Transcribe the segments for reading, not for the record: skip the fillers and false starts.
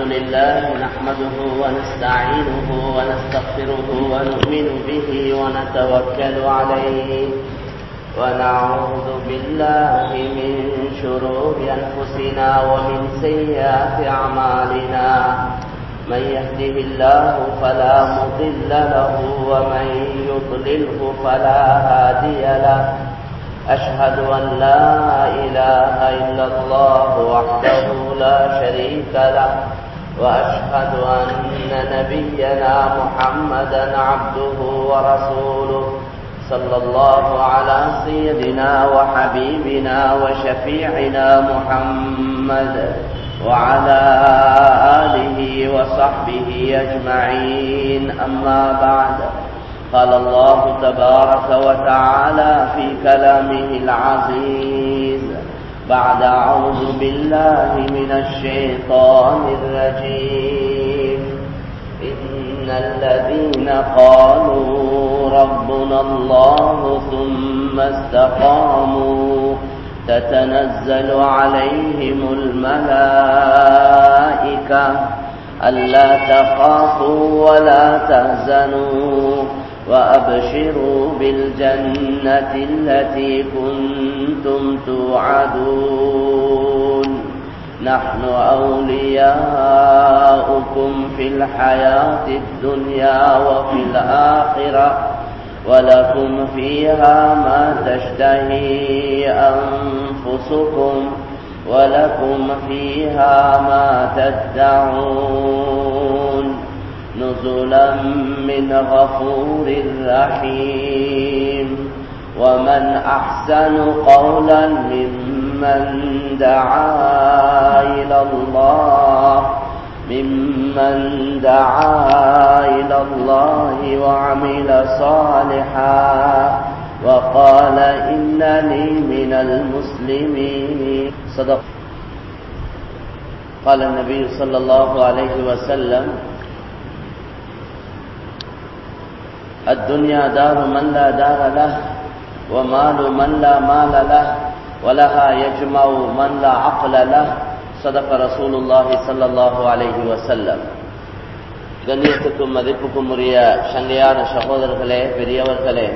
لله نحمده ونستعينه ونستغفره ونؤمن به ونتوكل عليه ونعوذ بالله من شرور أنفسنا ومن سيئات أعمالنا من يهده الله فلا مضل له ومن يضلله فلا هادي له أشهد أن لا إله إلا الله وحده لا شريك له وأشهد أن نبينا محمدا عبده ورسوله صلى الله على سيدنا وحبيبنا وشفيعنا محمد وعلى آله وصحبه أجمعين أما بعد قال الله تبارك وتعالى في كلامه العزيز بعد أعوذ بالله من الشيطان الرجيم إن الذين قالوا ربنا الله ثم استقاموا تتنزل عليهم الملائكة ألا تخافوا ولا تحزنوا وأبشروا بالجنة التي كنتم توعدون نحن أولياؤكم في الحياة الدنيا وفي الآخرة ولكم فيها ما تشتهي أنفسكم ولكم فيها ما تدعون نزلا من غفور رحيم ومن أحسن قولا ممن دعا إلى الله وعمل صالحا وقال إنني من المسلمين صدق. قال النبي صلى الله عليه وسلم الدنيا دار من لا دار له ومال من لا مال له ولها يجمع من لا عقل له صدق رسول الله صلى الله عليه وسلم. கண்ணியத்துக்கும் மதிப்புக்கும் உரிய சங்கையான சகோதரர்களே, பெரியவர்களே,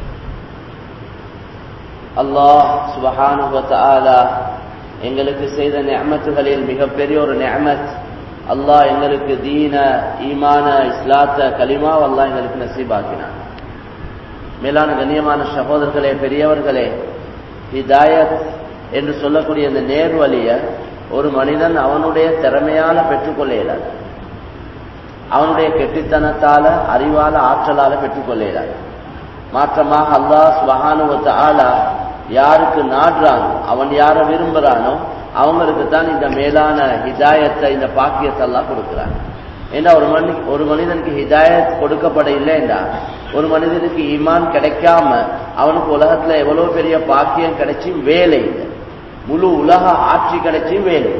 அல்லாஹ் சுப்ஹானஹு வ தஆலா எங்களுக்கு செய்த நிஅமத்துகளில் மிகப்பெரிய ஒரு நிஅமத் அல்லாஹ் எங்களுக்கு தீன, ஈமான, இஸ்லாத்த, கலிமா அல்லாஹ் எங்களுக்கு நசீபாக்கினான். மேலான கண்ணியமான சகோதரர்களே, பெரியவர்களே, ஹிதாயத் என்று சொல்லக்கூடிய இந்த நேர்வழிய ஒரு மனிதன் அவனுடைய திறமையால பெற்றுக்கொள்ள இயலாது. அவனுடைய கெட்டித்தனத்தால, அறிவால, ஆற்றலால பெற்றுக்கொள்ள இயலாது. மாற்றமாக அல்லாஹ் சுப்ஹானஹு வ தஆலா யாருக்கு நாடுறானோ, அவன் யார விரும்புறானோ அவங்களுக்கு தான் இந்த மேலான ஹிதாயத்தை, இந்த பாக்கியத்தை எல்லாம் கொடுக்கிறான். ஏன்னா ஒரு மனிதனுக்கு ஹிதாயத் கொடுக்கப்பட இல்லைண்டா, ஒரு மனிதனுக்கு ஈமான் கிடைக்காம அவனுக்கு உலகத்துல எவ்வளவு பெரிய பாக்கியம் கிடைச்சும் வேலை இல்லை, முழு உலக ஆட்சி கிடைச்சும் வேலை.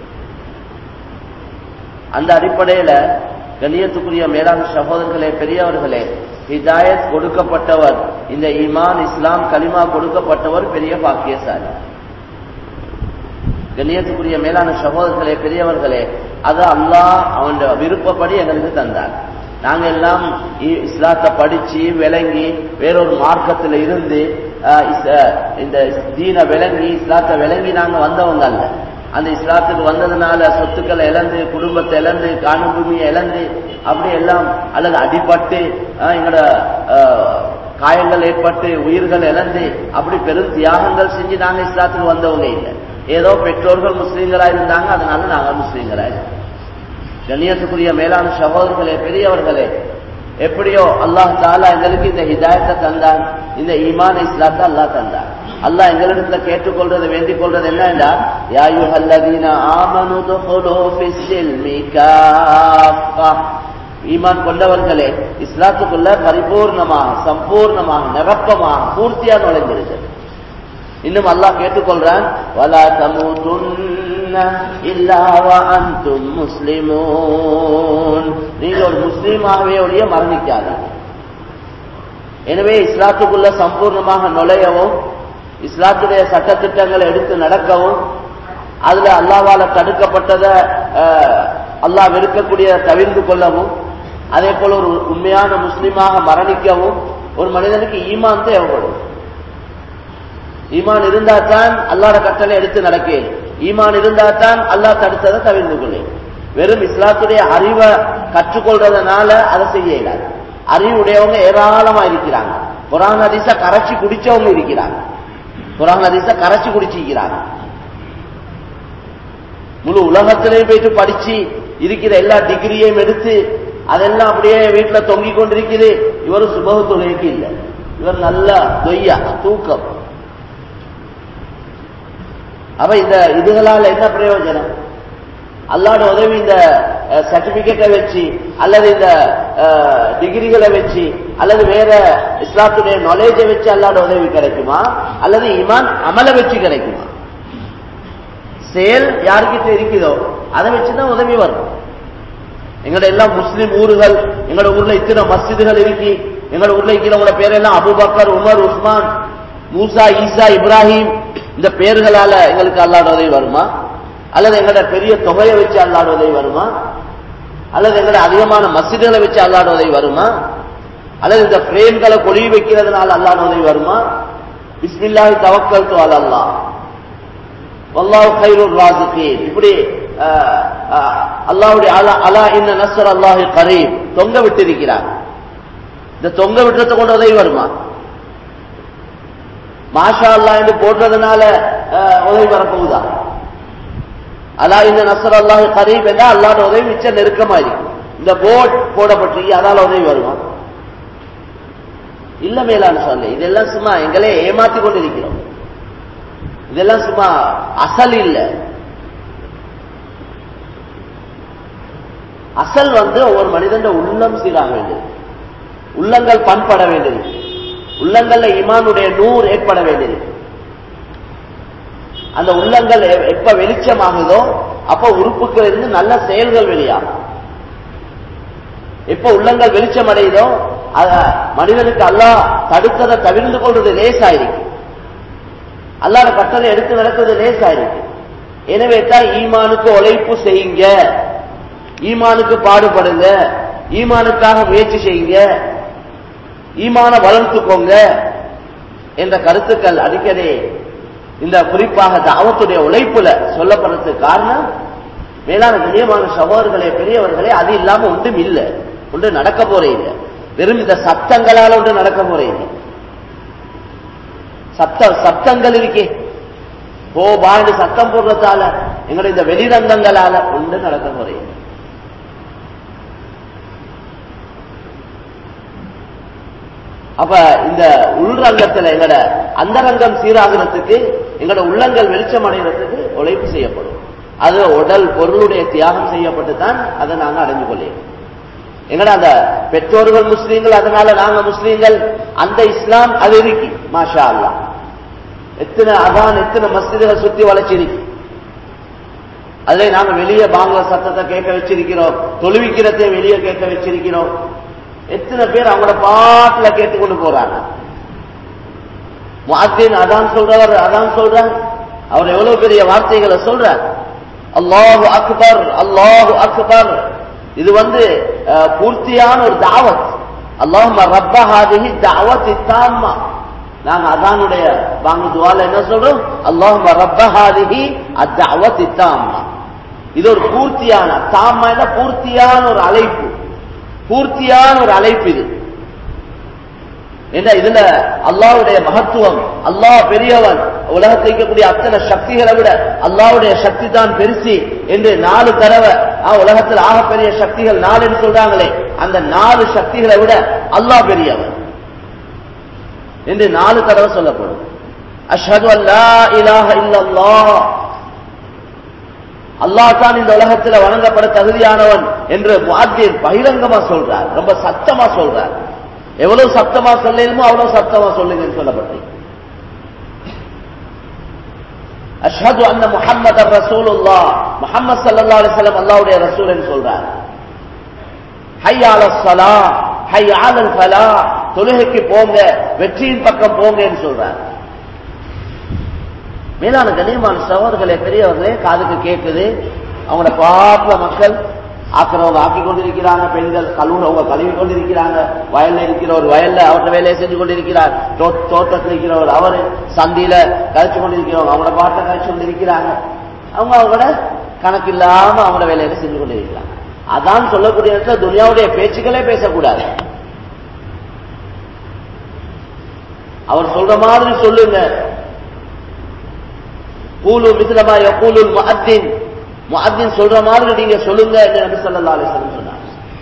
அந்த அடிப்படையில கண்ணியத்துக்குரிய மேலான சகோதரர்களே, பெரியவர்களே, ஹிதாயத் கொடுக்கப்பட்டவர், இந்த ஈமான், இஸ்லாம், கலிமா கொடுக்கப்பட்டவர் பெரிய பாக்கியசாலி. கண்ணியத்துக்குரிய மேலான சகோதரர்களே, பெரியவர்களே, அது அல்லாஹ் அவன் விருப்பப்படி எங்களுக்கு தந்தார். நாங்க எல்லாம் இஸ்லாத்தை படிச்சு விளங்கி வேறொரு மார்க்கத்தில் இருந்து இந்த தீன விளங்கி, இஸ்லாத்தை விளங்கி நாங்க வந்தவங்க அல்ல. அந்த இஸ்லாத்துக்கு வந்ததுனால சொத்துக்களை இழந்து, குடும்பத்தை இழந்து, காணும் பூமியை இழந்து, அப்படி எல்லாம் அல்லது அடிபட்டு எங்களோட காயங்கள் ஏற்பட்டு உயிர்கள் இழந்து அப்படி பெரும் தியாகங்கள் செஞ்சு நாங்க இஸ்லாத்துக்கு வந்தவங்க இல்லை. ஏதோ பெற்றோர்கள் முஸ்லீம்களா இருந்தாங்க, அதனால நாங்க முஸ்லீம்களா இருக்கோம். கண்ணியத்துக்குரிய மேலான சகோதரர்களே, பெரியவர்களே, எப்படியோ அல்லாஹ் தஆலா எங்களுக்கு இந்த ஹிதாயத்தை தந்தான், இந்த ஈமான், இஸ்லாத்தை அல்லாஹ் தந்தான். அல்லாஹ் எங்களிடத்துல கேட்டுக்கொள்றது, வேண்டிக் கொள்றது என்னன்னா, யா அய்யுஹல்லதீன ஆமனு துஹுலூ ஃபிஸ்ஸில்மி காஃபா, ஈமான் கொண்டவர்களே, இஸ்லாத்துக்குள்ள பரிபூர்ணமாக, சம்பூர்ணமாக, நிரப்பமாக, பூர்த்தியா நுழைஞ்சிருக்கிறது. இன்னும் அல்லாஹ் கேட்டுக்கொள்றான், வலா தமூதுன்ன இல்லா வ அன்தும் முஸ்லிமூன், நீங்க ஒரு முஸ்லீமாகவே ஒழிய மரணிக்காதீங்க. எனவே இஸ்லாத்துக்குள்ள சம்பூர்ணமாக நுழையவும், இஸ்லாத்துடைய சட்டத்திட்டங்களை எடுத்து நடக்கவும், அதுல அல்லாஹ்வால தடுக்கப்பட்டதை அல்லாஹ் வெறுக்கக்கூடிய தவிர்த்து கொள்ளவும், அதே போல ஒரு உண்மையான முஸ்லிமாக மரணிக்கவும் ஒரு மனிதனுக்கு ஈமான் தேவைப்படும். ஈமான் இருந்தா தான் அல்லாஹ்வுடைய கட்டளை எடுத்து நடக்கேன். ஈமான் இருந்தா தான் அல்லாஹ் தடுத்ததை தவிர்த்து கொள்ளேன். வெறும் இஸ்லாத்துடைய அறிவை கற்றுக்கொள்றதுனால அதை செய்ய இயலாது. அறிவுடையவங்க ஏராளமா இருக்கிறாங்க. குர்ஆன் ஹதீஸ கரைச்சி குடிச்சவங்க இருக்கிறாங்க. குர்ஆன் ஹதீஸ கரைச்சி குடிச்சிருக்கிறாங்க. முழு உலகத்திலேயே போயிட்டு படிச்சு இருக்கிற எல்லா டிகிரியையும் எடுத்து அதெல்லாம் அப்படியே வீட்டுல தொங்கிக் கொண்டிருக்குது. இவர் சுபஹ் தொழுகைக்கு இல்லை, இவர் நல்ல தொய்யா தூக்கம். அப்ப இந்த இதுகளால என்ன பிரயோஜனம்? அல்லாஹ்வுடைய உதவி இந்த சர்டிபிகேட்டை வச்சு அல்லது இந்த டிகிரிகளை வச்சு அல்லது வேற இஸ்லாத்துடைய நாலேஜை வச்சு அல்லாஹ்வுடைய உதவி கிடைக்குமா அல்லது ஈமான் அமல வச்சு கிடைக்குமா? செயல் யார்கிட்ட இருக்குதோ அதை வச்சுதான் உதவி வரும். எங்கட எல்லாம் முஸ்லிம் ஊர்கள், எங்கட ஊர்ல இத்தனை மஸ்ஜிதுகள் இருக்கு. எங்கட ஊர்ல இருக்கிறவங்களோட பேரெல்லாம் அபூபக்கர், உமர், உஸ்மான், மூசா, ஈசா, இப்ராஹிம், இந்த பேர்களால எங்களுக்கு அல்லாஹ்வுடைய உதவி வருமா? அல்லது எங்கட பெரிய தொகையை வச்சு அல்லாஹ்வுடைய உதவி வருமா? அல்லது எங்கட அதிகமான மஸ்ஜிதுகளை வச்சு அல்லாஹ்வுடைய உதவி வருமா? அல்லது இந்த பிரேம்களை கொழுவி வைக்கிறதுனால அல்லாஹ்வுடைய உதவி வருமா? பிஸ்மில்லாஹி தவக்கல்து அலல்லாஹ் வல்லாஹு கைருர் ராஸிகீன், இப்படி அல்லாஹ்வுடைய அலா இன்ன நஸ்ர அல்லாஹி கரீப் தொங்க விட்டிருக்கிறார். இந்த தொங்க விட்டுறத கொண்டு உதவி வருமா? மாஷா அல்லாஹ் என்று போடுறதுனால உதவி வரப்போகுதா? அலா இன்ன நஸ்ர அல்லாஹி கரீப் என்றா அல்லாஹ்வுடைய உதவி மிச்ச நெருக்கமா இருக்கு. இந்த போர்ட் போடப்பட்டிருக்கு, அதால உதவி வருமா? இல்ல மேலான சொல்ல, இதெல்லாம் சும்மா எங்களே ஏமாத்தி கொண்டிருக்கிறோம். இதெல்லாம் சும்மா அசல் இல்ல. அசல் ஒவ்வொரு மனிதன் உள்ளம் சீராக வேண்டியது, உள்ளங்கள் பண்பட வேண்டியது, உள்ளங்கள்ல ஈமானுடைய நூறு ஏற்பட வேண்டியது. அந்த உள்ளங்கள் எப்ப வெளிச்சமாகுதோ அப்ப உறுப்புகள் இருந்து நல்ல செயல்கள் வெளியாகும். எப்ப உள்ளங்கள் வெளிச்சம் அடையுதோ மனிதனுக்கு அல்லாஹ் தடுத்ததை தவிர்த்து கொள்றது லேசாயிருக்கு. அல்லாஹ்வுடைய கட்டளை எடுத்து நடக்கிறது லேசாயிருக்கு. எனவே தான் ஈமானுக்கு உழைப்பு செய்யுங்க, ஈமானுக்கு பாடுபடுங்க, ஈமானுக்காக முயற்சி செய்யுங்க, ஈமான வளர்த்துக்கோங்க என்ற கருத்துக்கள் அடிக்கடி இந்த குறிப்பாக தாவத்துடைய உழைப்புல சொல்லப்படுறதுக்கு காரணம், மேலான கண்ணியமான சகோதரர்களே, பெரியவர்களே, அது இல்லாம ஒன்றும் இல்லை, ஒன்று நடக்க போறே இல்லை. வெறும் இந்த சப்தங்களால ஒன்று நடக்க போறே இல்லை. சப்தங்கள் இருக்கே, பாண்டு சத்தம் போடுறதால எங்களுடைய இந்த வெளிரங்கங்களால ஒன்று நடக்க போறே இல்லை. அப்ப இந்த உள்ரங்கத்துல எங்கட அந்த ரங்கம் சீராகிறதுக்கு, எங்கட உள்ளங்கள் வெளிச்சம் அடைகிறதுக்கு உழைப்பு செய்யப்படும். அது உடல் பொருளுடைய தியாகம் செய்யப்பட்டு தான் அதை நாங்க அடைஞ்சு கொள்ளேன். எங்கட அந்த பெற்றோர்கள் முஸ்லீம்கள், அதனால நாங்க முஸ்லீம்கள், அந்த இஸ்லாம் அது இருக்கு. மாஷா அல்லாஹ், எத்தனை அதான் எத்தனை மஸ்ஜிதுகள் சுத்தி வளைச்சிருக்கு. அதிலே நாங்க வெளியே பாங்க சத்தத்தை கேட்க வச்சிருக்கிறோம், தொழுவிக்கிறதை வெளியே கேட்க வச்சிருக்கிறோம். எத்தனை பேர் அவங்களோட பாட்டுல கேட்டுக்கொண்டு போறாங்க. முஅத்தின் அதான் சொல்றவர் அதான் சொல்றார், அவர் எவ்வளவு பெரிய வார்த்தைகளை சொல்றார். அல்லாஹு அக்பர், அல்லாஹு அக்பர். இது பூர்த்தியான ஒரு தாவத். அல்லாஹும்ம ரப்ப ஹாதிஹி தஅவத்தி தாம்மா. நாங்க அதானுடைய வாங்க துஆல என்ன சொல்றோம்? அல்லாஹும்ம ரப்ப ஹாதிஹி அத்தஅவத்தி தாம்மா. இது ஒரு பூர்த்தியான, தாம்மா என்ன பூர்த்தியான ஒரு அழைப்பு, பூர்த்தியான ஒரு அழைப்பு இது. என்ன இதுல அல்லாஹ்வுடைய மகத்துவம், அல்லாஹ் பெரியவன், உலகத்தில் இருக்கக்கூடிய அத்தனை சக்திகளை விட அல்லாஹ்வுடைய சக்தி தான் பெருசி என்று 4 தடவை உலகத்தில் ஆகப்பெரிய சக்திகள் 4 என்று சொல்றாங்களே, அந்த 4 சக்திகளை விட அல்லாஹ் பெரியவன் என்று 4 தடவை சொல்லப்படும். அஷ்ஹது அல்லா இலாஹ இல்லல்லாஹ், அல்லாஹ் தான் இந்த உலகத்தில் வணங்கப்பட தகுதியானவன் என்று முஅத்தின் பகிரங்கமா சொல்றார், ரொம்ப சத்தமா சொல்றார். எவ்வளவு சத்தமா சொல்லணுமோ அவ்வளவு சத்தமா சொல்லுங்கன்னு சொல்லப்பட்டு. அஷ்ஹது அன்ன முஹம்மதர் ரசூலுல்லாஹ், முஹம்மது ஸல்லல்லாஹு அலைஹி வஸல்லம் அல்லாஹ்வுடைய ரசூல் என்று சொல்றார். ஹய்ய அலஸ் ஸலாஹ், ஹய்ய அலல் ஃபலாஹ், தொழுகைக்கு போங்க, வெற்றியின் பக்கம் போங்க என்று சொல்றார். மேலான கண்ணியமான சகோதரர்களே, பெரியவர்களே, காதுக்கு கேட்குது, அவங்களோட பாப்புல மக்கள் ஆக்கிறவங்க ஆக்கி கொண்டிருக்கிறாங்க, பெண்கள் கழுவுறவங்க கழுவி கொண்டிருக்கிறாங்க, வயல்ல இருக்கிறவர் வயல்ல அவரோட வேலையை செஞ்சு கொண்டிருக்கிறார், தோட்டத்தில் இருக்கிறவர் அவரு சந்தியில கழிச்சு கொண்டிருக்கிறவங்க அவங்களோட பாட்டை கழிச்சு கொண்டிருக்கிறாங்க. அவங்க அவங்களோட கணக்கு இல்லாம அவங்களோட வேலையில செஞ்சு கொண்டிருக்கிறாங்க. அதான் சொல்லக்கூடிய இடத்துல துனியாவுடைய பேச்சுக்களே பேசக்கூடாது. அவர் சொல்ற மாதிரி சொல்லுங்க. கூலு மிஸ்லமா யகூலுல் முஅத்தின், முஅத்தின் சொல்ற மாதிரி நீங்க சொல்லுங்க என்று நபி ஸல்லல்லாஹு அலைஹி வஸல்லம் சொன்னார்.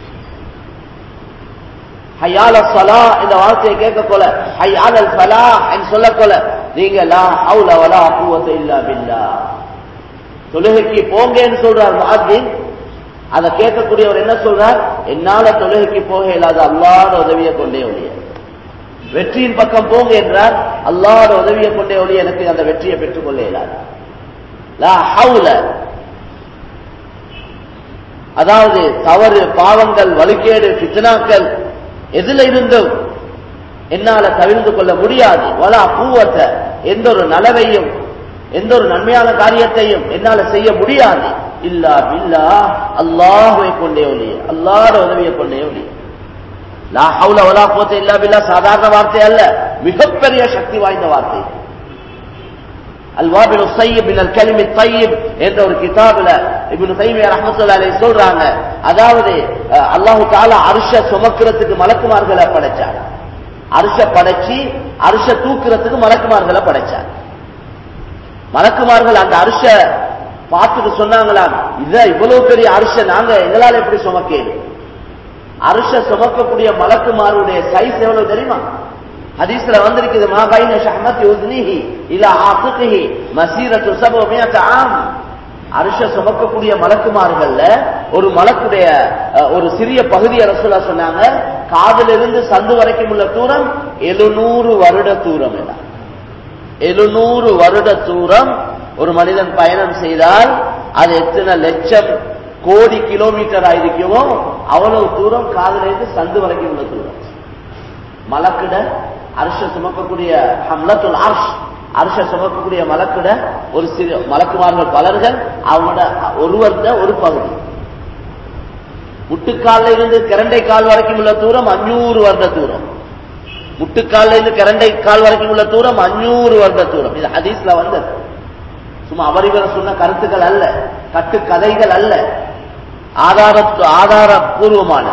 ஹய்யால ஸலாஹ் இந்த வார்த்தையை கேட்க கொள்ள, ஹய்யாலல் ஃபலாஹ் என்று சொல்ல கொள்ள நீங்க லா ஹவுல வலா குவத இல்லா பில்லாஹ் தொழுகைக்கு போங்கன்னு சொல்றார் முஅத்தின். அதை கேட்கக்கூடியவர் என்ன சொல்றார்? என்னால தொழுகைக்கு போக இல்லாத அல்லாஹ்வுடைய உதவியை கொண்டே ஒழிய, வெற்றியின் பக்கம் போங்க என்றார், அல்லாஹ்வுடைய உதவியை கொண்டே ஒழிய எனக்கு அந்த வெற்றியை பெற்றுக் கொள்ள இயலாது. லா ஹவுல, அதாவது தவறு, பாவங்கள், வலுக்கேடு, ஃபித்னாக்கள் எதுல இருந்தும் என்னால தவிர்த்து கொள்ள முடியாது. வலா குவத, எந்த ஒரு நலவையும் எந்த ஒரு நன்மையான காரியத்தையும் என்னால செய்ய முடியாது. இல்லா பில்லாஹ், அல்லாஹ்வை கொண்டே ஒழிய, அல்லாஹ்வுடைய உதவியை கொண்டே ஒழிய. லா ஹவுல வலா குவத இல்லா பில்லாஹ் சாதாரண வார்த்தை அல்ல, மிகப்பெரிய சக்தி வாய்ந்த வார்த்தை. அல்வாபில் ஸய்யிப் மினல் கலிமி த்தய்யிப் என்ற ஒரு கிதாபில இப்னு தைமியா ரஹ்மத்துல்லாஹி அலைஹி சொல்றாங்க, அதாவது அல்லாஹ் தஆலா அர்ஷ சுமக்கிறதுக்கு மலக்குமார்களை படைச்சார். அர்ஷ படைச்சி அர்ஷ தூக்குறதுக்கு மலக்குமார்களை படைச்சார். மலக்குமார்கள் அந்த அர்ஷ பார்த்துட்டு சொன்னாங்களாம், இத இவ்வளவு பெரிய அர்ஷ நாங்க எங்களால எப்படி சுமக்கேது? அர்ஷ சுமக்கக்கூடிய மலக்குமாருடைய சைஸ் எவ்வளவு தெரியுமா? ஹதீஸ்ல வந்திருக்குது, மா பைன ஷஹ்மத்தி உஸ்னிஹி இலா ஆஃபிகிஹி மஸீரத்து 700 ஆம். அர்ஷ சுமக்கக்கூடிய மலக்குமார்கள்ல ஒரு மலக்குடைய ஒரு சிறிய பகுதியை ரசூலுல்லாஹ் சொன்னாங்க, காதிலிருந்து சந்து வரைக்கும் உள்ள தூரம் 700 வருட தூரம். 700 வருட தூரம் ஒரு மனிதன் பயணம் செய்தால் அது எத்தனை லட்சம் கோடி கிலோமீட்டர் ஆயிருக்குமோ அவ்வளவு தூரம் காதிலிருந்து சந்து வரைக்கும் உள்ள தூரம். மலக்கிட அர்ஷ சுமக்கக்கூடிய ஹம்லத்துல் அர்ஷ், அர்ஷ சுமக்கக்கூடிய மலக்கிட ஒரு சிறு மலக்குமார்கள் பலர்கள், அவங்களோட ஒருவர்த ஒரு பகுதி. முட்டுக்கால இருந்து கரண்டை கால் வரைக்கும் உள்ள தூரம் 500 வருட தூரம். முட்டுக்கால இருந்து கரண்டை கால் வரைக்கும் உள்ள தூரம் 500 வருட தூரம். இது ஹதீஸ்ல வந்தது. சும்மா அவரிவர் சொன்ன கருத்துக்கள் அல்ல, கட்டு கதைகள் அல்ல, ஆதாரபூர்வமான.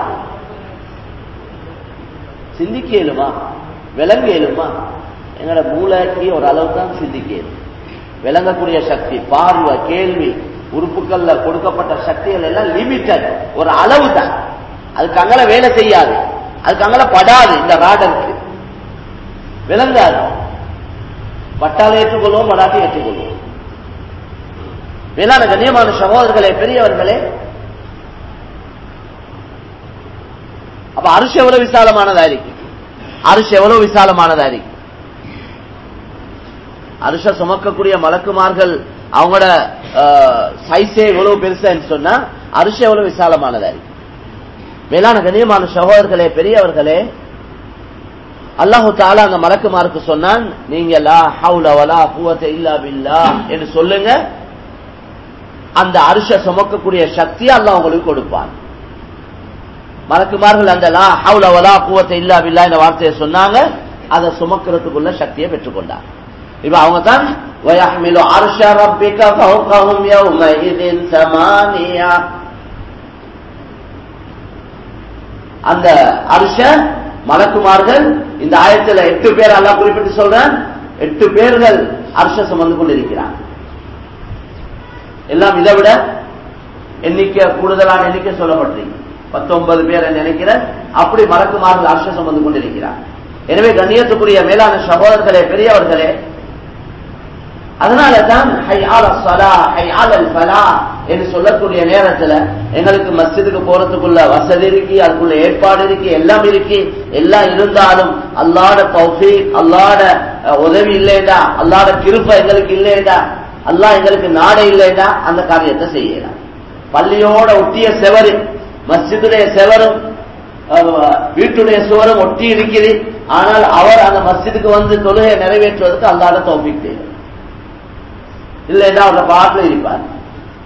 சிந்திக்க இயலுமா? விளங்க இயலுமா? எங்களோட மூளைக்கு ஒரு அளவு தான் சிந்திக்க இயலும். விளங்கக்கூடிய சக்தி, பார்வை, கேள்வி, உறுப்புகள்ல கொடுக்கப்பட்ட சக்திகள் எல்லாம் லிமிட்டட், ஒரு அளவு தான். அதுக்கு அங்கல வேலை செய்யாது, அதுக்கு அங்கல படாது. இந்த ராடருக்கு விளங்காது. பட்டால் ஏற்றுக்கொள்வோம், படாட்டி ஏற்றுக்கொள்வோம். வேளாண் கண்ணியமான சகோதரர்களே, பெரியவர்களே, அப்ப அரிசி எவ்வளவு விசாலமானதா இருக்கு? அரிசி எவ்வளவு விசாலமானதா இருக்கு? அரிச சுமக்கக்கூடிய மலக்குமார்கள் அவங்களோட சைஸே எவ்வளவு பெருசான்னு சொன்னா அரிசி எவ்வளவு விசாலமானதா இருக்கு. வேளாண் கண்ணியமான சகோதரர்களே, பெரியவர்களே, அல்லாஹு தஆலா அந்த மலக்குமாருக்கு சொன்னான், நீங்க லா ஹவுல வலா குவத இல்லா பில்லாஹ் என்று சொல்லுங்க, அந்த அரிச சுமக்கக்கூடிய சக்தியை அல்லாஹ் உங்களுக்கு கொடுப்பான். மலக்குமார்கள் அந்த லா ஹவுல வலா குவத இல்லா பில்லாஹ் என்ற வார்த்தையை சொன்னாங்க, அதை சுமக்கிறதுக்குள்ள சக்தியை பெற்றுக்கொண்டார். இப்ப அவங்க தான் வயஹ்மிலு அர்ஷ ரப்பிக ஃபௌகஹும் யௌமஇதின் ஸமானியா, அந்த அர்ஷ மலக்குமார்கள் இந்த ஆயத்துல 8 பேர் அல்லாஹ் குறிப்பிட்டு சொல்றான். 8 பேர்கள் அர்ஷ சுமந்து கொண்டிருக்கிறார். எல்லாம் இதை விட எண்ணிக்கை கூடுதலான எண்ணிக்கை சொல்லப்பட்டிருக்கு, 19 பேர் நினைக்கிறேன். அப்படி மலக்குமார்கள் அர்ஷ சுமந்து கொண்டிருக்கிறார். எனவே கண்ணியத்துக்குரிய மேலான சகோதரர்களே, பெரியவர்களே, அதனால தான் ஹய்யால ஸலாஹ் ஹய்யாலல் ஃபலாஹ் என்று சொல்லக்கூடிய நேரத்துல எங்களுக்கு மஸ்ஜிதுக்கு போறதுக்குள்ள வசதி இருக்கு, அதுக்குள்ள ஏற்பாடு இருக்கு, எல்லாம் இருக்கு. எல்லாம் இருந்தாலும் அல்லாஹ்வுடைய தௌஃபீக், அல்லாஹ்வுடைய உதவி இல்லைடா, அல்லாஹ்வுடைய கிருபை எங்களுக்கு இல்லைடா, அல்லாஹ் எங்களுக்கு நாடே இல்லைடா, அந்த காரியத்தை செய்யலாம். பள்ளியோட ஒட்டிய செவரு, மஸ்ஜிதுடைய செவரும் வீட்டுடைய சுவரும் ஒட்டி இருக்குது. ஆனால் அவர் அந்த மஸ்ஜிதுக்கு வந்து தொழுகை நிறைவேற்றுவதற்கு அல்லாஹ்வுடைய தௌஃபீக் தேவை. இல்லைன்னா அவருடைய பாட்டில் இருப்பார்.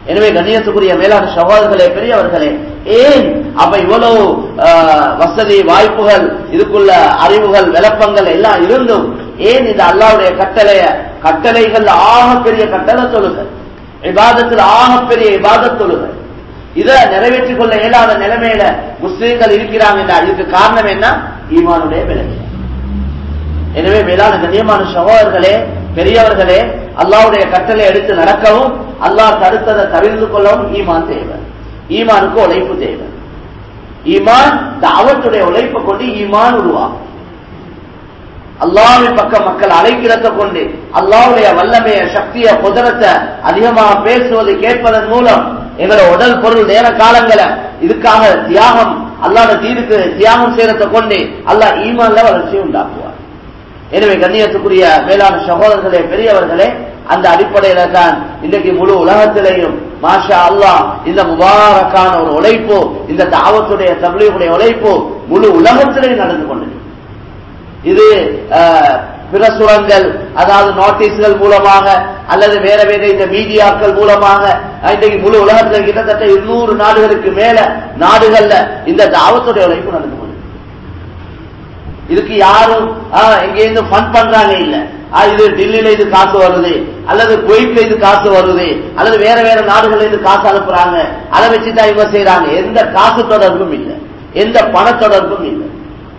எனவே கண்ணியத்துக்குரிய மேலான சகோதரர்களே, பெரியவர்களே, ஏன் அப்ப இவ்வளவு வசதி வாய்ப்புகள், இதுக்குள்ள அறிவுகள், விளப்பங்கள் எல்லாம் இருந்தும் ஏன் இந்த அல்லாஹ்வுடைய கட்டளைகள் ஆகப்பெரிய கட்டளை தொழுகை, இபாதத்தில் ஆகப்பெரிய இபாதத் தொழுகை, இதை நிறைவேற்றிக் கொள்ள இயலாத நிலைமையில முஸ்லீம்கள் இருக்கிறாங்க என்றால் இதுக்கு காரணம் என்ன? ஈமானுடைய விலகி. எனவே மேலான கண்ணியமான சகோதரர்களே, பெரியவர்களே, அல்லாஹ்வுடைய கட்டளை எடுத்து நடக்கவும் அல்லாஹ் தடுத்ததை தவிர்த்து கொள்ளவும் ஈமான் தேவை. ஈமானுக்கு உழைப்பு தேவை. ஈமான் தாவத்துடைய உழைப்பை கொண்டு ஈமான் உருவாகும். அல்லாஹ்வின் பக்கம் மக்கள் அழைக்கிறத கொண்டு அல்லாஹ்வுடைய வல்லமைய சக்திய குதிரத்தை அதிகமாக பேசுவது கேட்பதன் மூலம் எங்களோட உடல் பொருள் நேர காலங்களை இதுக்காக தியாகம், அல்லாஹ்வுடைய தீனுக்கு தியாகம் செய்யறத கொண்டு அல்லாஹ் ஈமான்ல வளர்ச்சியை உண்டாக்குவார். எனவே கண்ணியத்துக்குரிய மேலான சகோதரர்களே, பெரியவர்களே, அந்த அடிப்படையில தான் இன்றைக்கு முழு உலகத்திலேயும் மாஷா அல்லாஹ் இந்த முபாரக்கான ஒரு உழைப்பு, இந்த தாவத்துடைய தப்லீகுடைய உழைப்பு முழு உலகத்திலேயும் நடந்து கொண்டது. இது பிரசுரங்கள், அதாவது நோட்டீஸ்கள் மூலமாக அல்லது வேற வேற இந்த மீடியாக்கள் மூலமாக இன்றைக்கு முழு உலகத்தில் கிட்டத்தட்ட 200 நாடுகளுக்கு மேல நாடுகள்ல இந்த தாவத்துடைய உழைப்பு நடந்து கொண்டது. இதுக்கு யாரும் எங்கேருந்து ஃபண்ட் பண்றாங்க இல்ல. இது டெல்லியில இது காசு வருது, அல்லது குவைட்ல இது காசு வருது, அல்லது வேற வேற நாடுகள்ல இது காசு அனுப்புறாங்க, அதை வச்சுதான் இவங்க செய்யறாங்க. எந்த காசு தொடர்பும் இல்லை, எந்த பண தொடர்பும் இல்லை.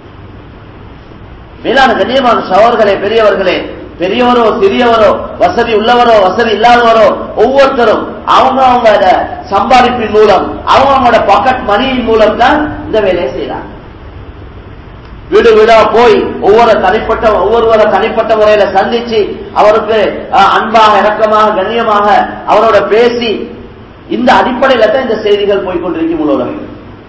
மேலான கண்ணியமான சகோதரர்களே, பெரியவர்களே, பெரியவரோ சிறியவரோ, வசதி உள்ளவரோ வசதி இல்லாதவரோ, ஒவ்வொருத்தரும் அவங்களோட சம்பாதிப்பின் மூலம், அவங்களோட பாக்கெட் மணியின் மூலம் தான் இந்த வேலையை செய்யறாங்க. வீடு வீடா போய் ஒவ்வொருவரை தனிப்பட்ட முறையில சந்திச்சு அவருக்கு அன்பாக, இரக்கமாக, கண்ணியமாக அவரோட பேசி இந்த அடிப்படையில தான் இந்த செய்திகள் போய்கொண்டிருக்கும். உலகம்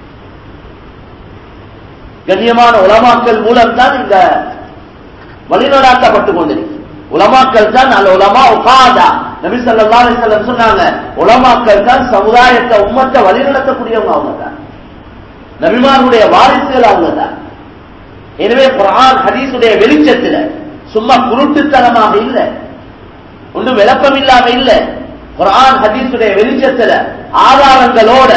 கண்ணியமான உலமாக்கள் மூலம் தான் இந்த வழிநடாத்தப்பட்டுக் கொண்டிருக்கு. உலமாக்கள் தான் அல்ல உலமா உகாதா. நபி ஸல்லல்லாஹு அலைஹி வஸல்லம் சொன்னாங்க, உலமாக்கள் தான் சமுதாயத்தை உம்மத்தை வழிநடத்தக்கூடியவங்க. அவங்க தான் நபிமாருடைய வாரிசுகள். அவங்க தான். எனவே குர்ஆன் ஹதீஸுடைய வெளிச்சத்துல சும்மா குருட்டுத்தனமாக இல்ல, ஒன்றும் விளக்கம் இல்லாம இல்ல. குர்ஆன் ஹதீஸுடைய வெளிச்சத்துல ஆதாரங்களோட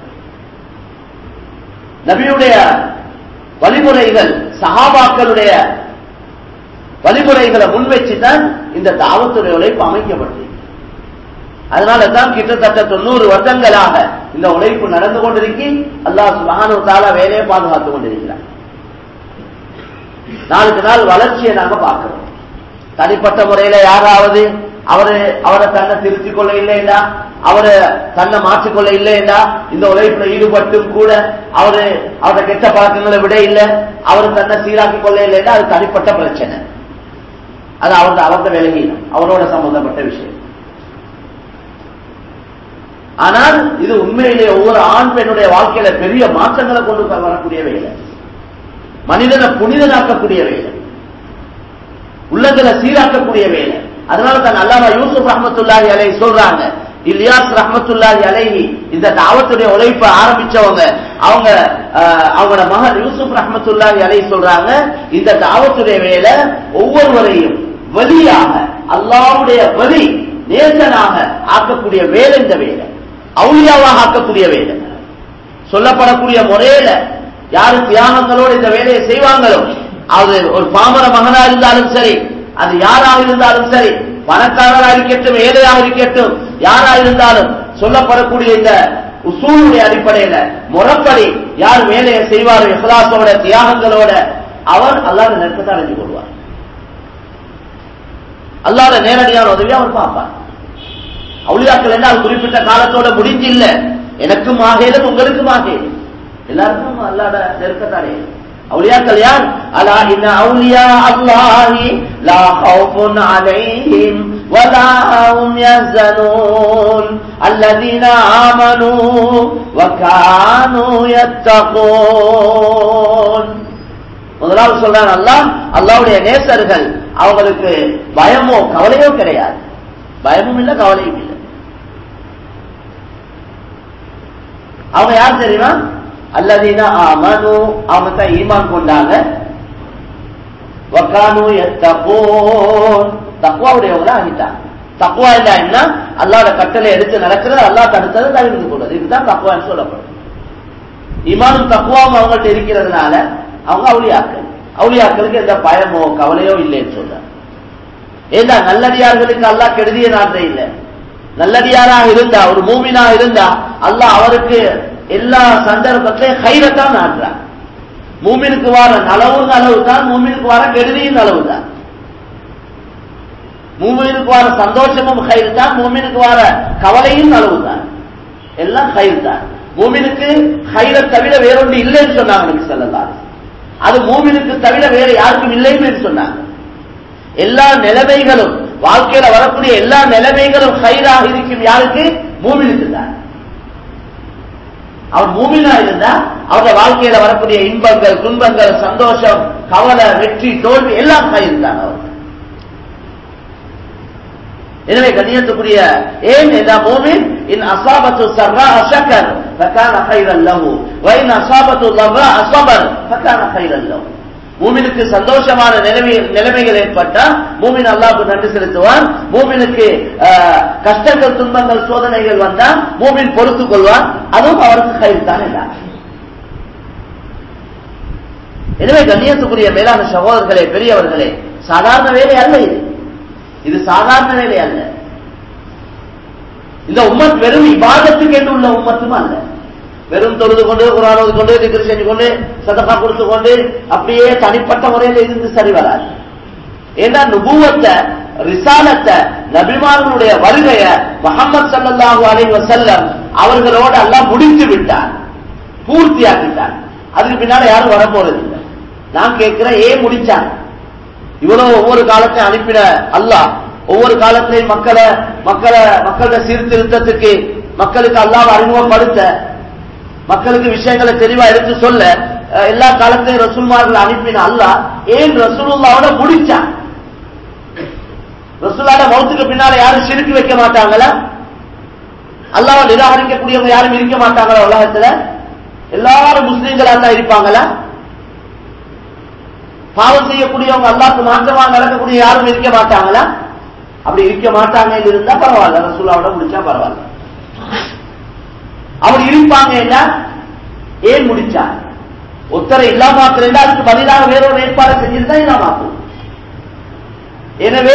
நபியுடைய வழிமுறைகள், சஹாபாக்களுடைய வழிமுறைகளை முன்வச்சுதான் இந்த தாவத்துடைய உழைப்பு அமைக்கப்பட்டது. அதனால தான் கிட்டத்தட்ட 90 வருடங்களாக இந்த உழைப்பு நடந்து கொண்டிருக்கு. அல்லாஹ் சுப்ஹானஹு வ தஆலா வேலையை பாதுகாத்துக் கொண்டிருக்கிறார். நாளுக்கு நாள் வளர்ச்சியை நாங்க பார்க்கிறோம். தனிப்பட்ட முறையில யாராவது அவரை தன்னை திருத்திக் கொள்ள இல்லையா, அவரை தன்னை மாற்றிக்கொள்ள இல்லையா, இந்த உழைப்புல ஈடுபட்டும் கூட அவரை கெட்ட பழக்கங்களை விட இல்லை, அவர் தன்னை சீராக்கிக் கொள்ள இல்லையா, அது தனிப்பட்ட பிரச்சனை. அது அவரது விலகீனம், அவரோட சம்பந்தப்பட்ட விஷயம். ஆனால் இது உண்மையிலே ஒவ்வொரு ஆண் பெண்ணுடைய வாழ்க்கையில பெரிய மாற்றங்களை கொண்டு வரக்கூடிய வேலை, மனிதனை புனிதனாக்கக்கூடிய வேலை, உள்ளங்களை சீராக்கக்கூடிய வேலை. அதனால தான் அல்லாமா யூசுப் ரஹ்மத்துல்லாஹி அலைஹி சொல்றாங்க, இல்யாஸ் ரஹ்மத்துல்லாஹி அலைஹி இந்த தாவத்துடைய உழைப்பை ஆரம்பிச்சவங்க, அவங்களோட மகன் யூசுப் ரஹ்மத்துல்லாஹி அலைஹி சொல்றாங்க, இந்த தாவத்துடைய வேலை ஒவ்வொருவரையும் வலியாக, அல்லாஹ்வுடைய வலி நேசனாக ஆக்கக்கூடிய வேலை. இந்த வேலை அவுலியாவாக ஆக்கக்கூடிய வேலை. சொல்லப்படக்கூடிய முறையில யாரு தியாகங்களோடு இந்த வேலையை செய்வாங்களோ, அது ஒரு பாமர மகனா இருந்தாலும் சரி, அது யாராக இருந்தாலும் சரி, பணக்காரராக இருக்கட்டும், ஏழையாக இருக்கட்டும், யாரா இருந்தாலும் சொல்லப்படக்கூடிய இந்த உசூலுடைய அடிப்படையில முறைப்படி யார் வேலையை செய்வாரோ இஹ்லாஸோட தியாகங்களோட, அவர் அல்லாஹ்வுடைய நெருக்கத்தை அடைஞ்சு கொள்வார். அல்லாஹ்வுடைய நேரடியான உதவி அவர் பார்ப்பார். அவுலியாக்கள் என்ன அது குறிப்பிட்ட காலத்தோட முடிஞ்சு இல்ல, எனக்கும் ஆகேதும் உங்களுக்கும் ஆகேதும், எல்லாருக்கும் அல்லாஹ்வுடைய நெருக்கத்தை அடையும். அவுலியாக்கள் யார்? அலா இன்ன அவுலியா அல்லாஹி லா ஹவுஃபுன் அலைஹிம் வலா ஹும் யஹ்ஸனூன் அல்லதீன ஆமனூ வ கானூ யத்தகூன். முதலாவது சொல்றான் அல்லாஹ், அல்லாஹ்வுடைய நேசர்கள் அவங்களுக்கு பயமோ கவலையோ கிடையாது. பயமும் இல்லை, கவலையும் இல்லை. அவங்க யார் தெரியுமா? அல்லதீன ஆமனு, அவங்க தான் ஈமான் கொண்டாங்க, வகானு யத்தகூன், தக்வாவுடையவங்களா ஆகிட்டாங்க. தக்வா என்ன? அல்லாஹ்வுடைய கட்டளை எடுத்து நடக்கிறது, அல்லாஹ் தடுத்ததை தவிர்த்து கொள்வது. இதுதான் தக்வான்னு சொல்லப்படும். ஈமானும் தக்வாவும் அவங்கள்ட்ட இருக்கிறதுனால அவங்க அவுலியாக்களுக்கு எந்த பயமோ கவலையோ இல்லைன்னு சொல்றாங்க. ஏன்னா நல்லடியார்களுக்கு அல்லாஹ் கெடுதிய நாட்டே இல்லை. நல்லடியாராக இருந்தா, ஒரு மூமினா இருந்தா அல்லாஹ் அவருக்கு எல்லா சந்தர்ப்பத்திலையும் கைரத்தான் நாட்டுறான். மூமினுக்கு வர நலவும் நலவு தான், மூமினுக்கு வர கெடுதியும் நலவு தான். மூமினுக்கு வர சந்தோஷமும் கயிறு தான், மூமினுக்கு வர கவலையும் நலவு தான். எல்லாம் கயிறு தான். மூமினுக்கு கயிறை தவிர வேறொன்று இல்லைன்னு சொன்னாங்க நபி ஸல்லல்லாஹு அலைஹி வஸல்லம். அது மூமினுக்கு தவிர வேற யாருக்கும் இல்லைன்னு சொன்னாங்க. எல்லா நிலைமைகளும், வாழ்க்கையில வரக்கூடிய எல்லா நிலைமைகளும் கயிறாக இருக்கும் யாருக்கு? மூமினுக்கு தான். அவர் மூமினா இருந்தா அவருடைய வாழ்க்கையில வரக்கூடிய இன்பங்கள், துன்பங்கள், சந்தோஷம், கவலை, வெற்றி, தோல்வி எல்லாம் கயிறு தான் அவருக்கு. எனவே கண்ணியத்துக்குரிய ஏன் இந்த மூமின் இன் அஸாபத்து ஸர்ரா ஷக்கர் ஃபகான கைரன் லஹு வ இன் அஸாபத்து ضرா ஸபர் ஃபகான கைரன் லஹு. மூமினுக்கு சந்தோஷமான நிலைமைகள் ஏற்பட்டா மூமின் அல்லாஹ்வுக்கு நன்றி செலுத்துவான். மூமினுக்கு கஷ்டங்கள், துன்பங்கள், சோதனைகள் வந்தா மூமின் பொறுத்துக் கொள்வான். அதுவும் அவருக்கு கைர் தான். எனவே கண்ணியத்துக்குரிய மேலான சகோதரர்களே, பெரியவர்களே, சாதாரண வேலை அல்ல இது சாதாரண வேலை அல்ல. இந்த உம்மத் வெறும் இபாதத்துக்கு என்று உள்ள உம்மத்தும் அல்ல. வெறும் தொழுது கொண்டு, குர்ஆன் ஓதி கொண்டு, திக்ர் செஞ்சு கொண்டு, சதகா கொடுத்து கொண்டு அப்படியே தனிப்பட்ட முறையில் இருந்து சரி வராது. ஏன்னா நுபுவத்தை, ரிசாலத்தை, நபிமார்களுடைய வருகைய முஹம்மது ஸல்லல்லாஹு அலைஹி வஸல்லம் அவர்களோடு அல்லாஹ் முடித்து விட்டார், பூர்த்தியாக்கிட்டார். அதுக்கு பின்னால யாரும் வரப்போறது இல்லை. நான் கேட்கிறேன், ஏன் முடிச்சாங்க? இவ்வளவு ஒவ்வொரு காலத்தையும் அனுப்பின அல்லாஹ் ஒவ்வொரு காலத்திலையும் மக்களோட சீர்திருத்தத்துக்கு, மக்களுக்கு அல்லாஹ் அறிமுகப்படுத்த, மக்களுக்கு விஷயங்களை தெளிவா எடுத்து சொல்ல எல்லா காலத்திலையும் ரசூல்மார்கள் அனுப்பின அல்லாஹ் ஏன் ரசூலுல்லாஹ்வோட முடிச்சான்? ரசூலுல்லாஹ் மௌத்துக்கு பின்னால யாரும் ஷிர்க் வைக்க மாட்டாங்களா? அல்லாஹ்வை நிராகரிக்கக்கூடியவங்க யாரும் இருக்க மாட்டாங்களா? உலகத்துல எல்லாரும் முஸ்லீம்களா தான் இருப்பாங்களா? பாவம் செய்யக்கூடியவங்க, அல்லாஹ்வுக்கு மாற்றமா நடக்கக்கூடிய யாரும் இருக்க மாட்டாங்களா? அப்படி இருக்க மாட்டாங்க இருந்தா பரவாயில்ல, ரசூலுல்லாஹ்வோட முடிச்சா பரவாயில்ல. அப்படி இருப்பாங்க என்ன? ஏன் முடிச்சா? ஒத்தரை இல்லாமக்கிறேன், அதுக்கு பதிலாக வேறொரு ஏற்பாடு செஞ்சிருந்தா இல்லாமாக்கும். எனவே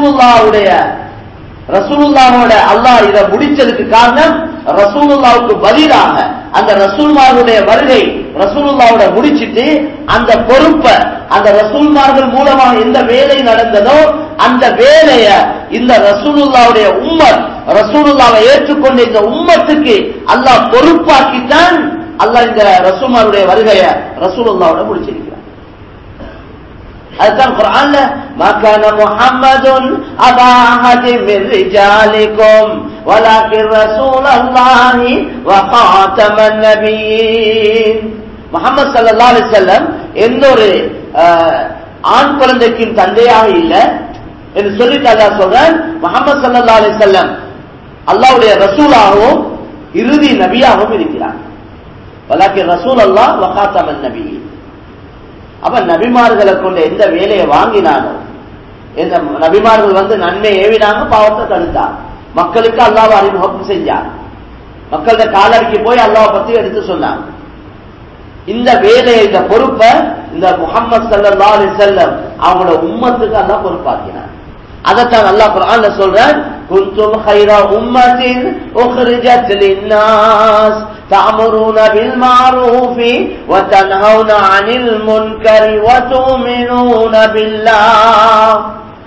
ரசூலுல்லாஹோட அல்லாஹ் இதை முடிச்சதுக்கு காரணம், ரசூலுல்லாஹுக்கு பதிலாக அந்த ரசூல்மார்களுடைய வருகை ரசூலுல்லாஹோட முடிச்சிட்டு அந்த பொறுப்பை அந்த ரசூல்மார்கள் மூலமாக எந்த வேலை நடந்ததோ அந்த வேலைய இந்த ரசூலுல்லாஹுடைய உம்மத், ரசூலுல்லாஹ்வை ஏற்றுக்கொண்ட இந்த உம்மத்துக்கு அல்லாஹ் பொறுப்பாக்கித்தான் அல்லாஹ் இந்த ரசூல்மாருடைய வருகைய ரசூலுல்லாஹோட முடிச்சிருக்கிறார். அதுதான் குர்ஆன்ல மா கான முஹம்மதுன் அபா அஹதின் மின் ரிஜாலிக்கும் வலாக்கின் ரசூலுல்லாஹி வ காதமன் நபியீன். முஹம்மது ஸல்லல்லாஹு அலைஹி வஸல்லம் எந்த ஒரு ஆண் குழந்தைக்கும் தந்தையாக இல்லை என்று சொல்லிட்டு அல்லாஹ் சொல்றான். முஹம்மது ஸல்லல்லாஹு அலைஹி வஸல்லம் அல்லாஹ்வுடைய ரசூலாகவும் இறுதி நபியாகவும் இருக்கிறார். வலாக்கின் ரசூலுல்லாஹ் வ காதமன் நபியீன். அப்ப நபிமார்களை கொண்டு எந்த வேலையை வாங்கினானோ, எந்த நபிமார்கள் வந்து நன்மை ஏவினாங்க, பாவத்தை தடுத்தார், மக்களுக்கு அல்லாஹ் அறிமுகம் செஞ்சார், மக்களோட காலடிக்கு போய் அல்லாஹ் பத்தி எடுத்து சொன்னாங்க. இந்த வேலையை, இந்த பொறுப்பை இந்த முஹம்மது ஸல்லல்லாஹு அலைஹி வஸல்லம் அவங்களோட உம்மத்துக்கு அல்லாஹ் பொறுப்பாக்கினார். அதைத்தான் அல்லாஹ் குர்ஆன்ல சொல்றான், குன்தும் கைர உம்மத்தின் உக்ரிஜத் லின்னாஸ் தஅமுருன பில் மஅரூஃபி வ தன்ஹவுன அனில் முன்கரி வ து'மினூன பில்லாஹ்.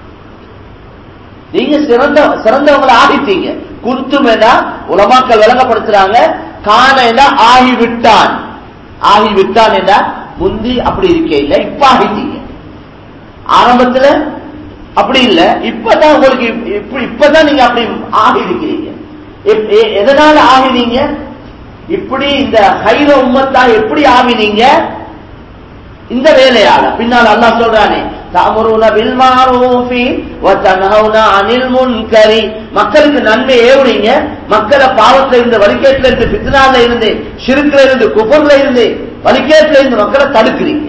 நீங்க சிறந்தவங்களை ஆகிட்டீங்க. குன்தும் என்றா உலமாக்கள் விளங்கப்படுத்துறாங்க, கான என்றா ஆகிவிட்டான். ஆகிவிட்டான் என்றா முந்தி அப்படி இருக்க இல்ல, இப்ப ஆகிட்டீங்க. ஆரம்பத்துல அப்படி இல்ல, இப்பதான் உங்களுக்கு இப்பதான் நீங்க அப்படி ஆகி இருக்கிறீங்க. எதனால ஆகினீங்க? இப்படி இந்த ஹைர உம்மத்தா எப்படி ஆகினீங்க? இந்த வேலையால. பின்னால் அல்லாஹ் சொல்றானே, தஅமுருன பில் மஅரூஃபி வ தன்ஹவுன அனில் முன்கரி. மக்களுக்கு நன்மை ஏவுறீங்க, மக்களை பாவத்துல இருந்து, வழிகேட்டுல இருந்து, ஃபித்னால இருந்து, ஷிர்க்ல இருந்து, குஃப்ர்ல இருந்து, வழிகேட்டுல இருந்து மக்களை தடுக்கிறீங்க.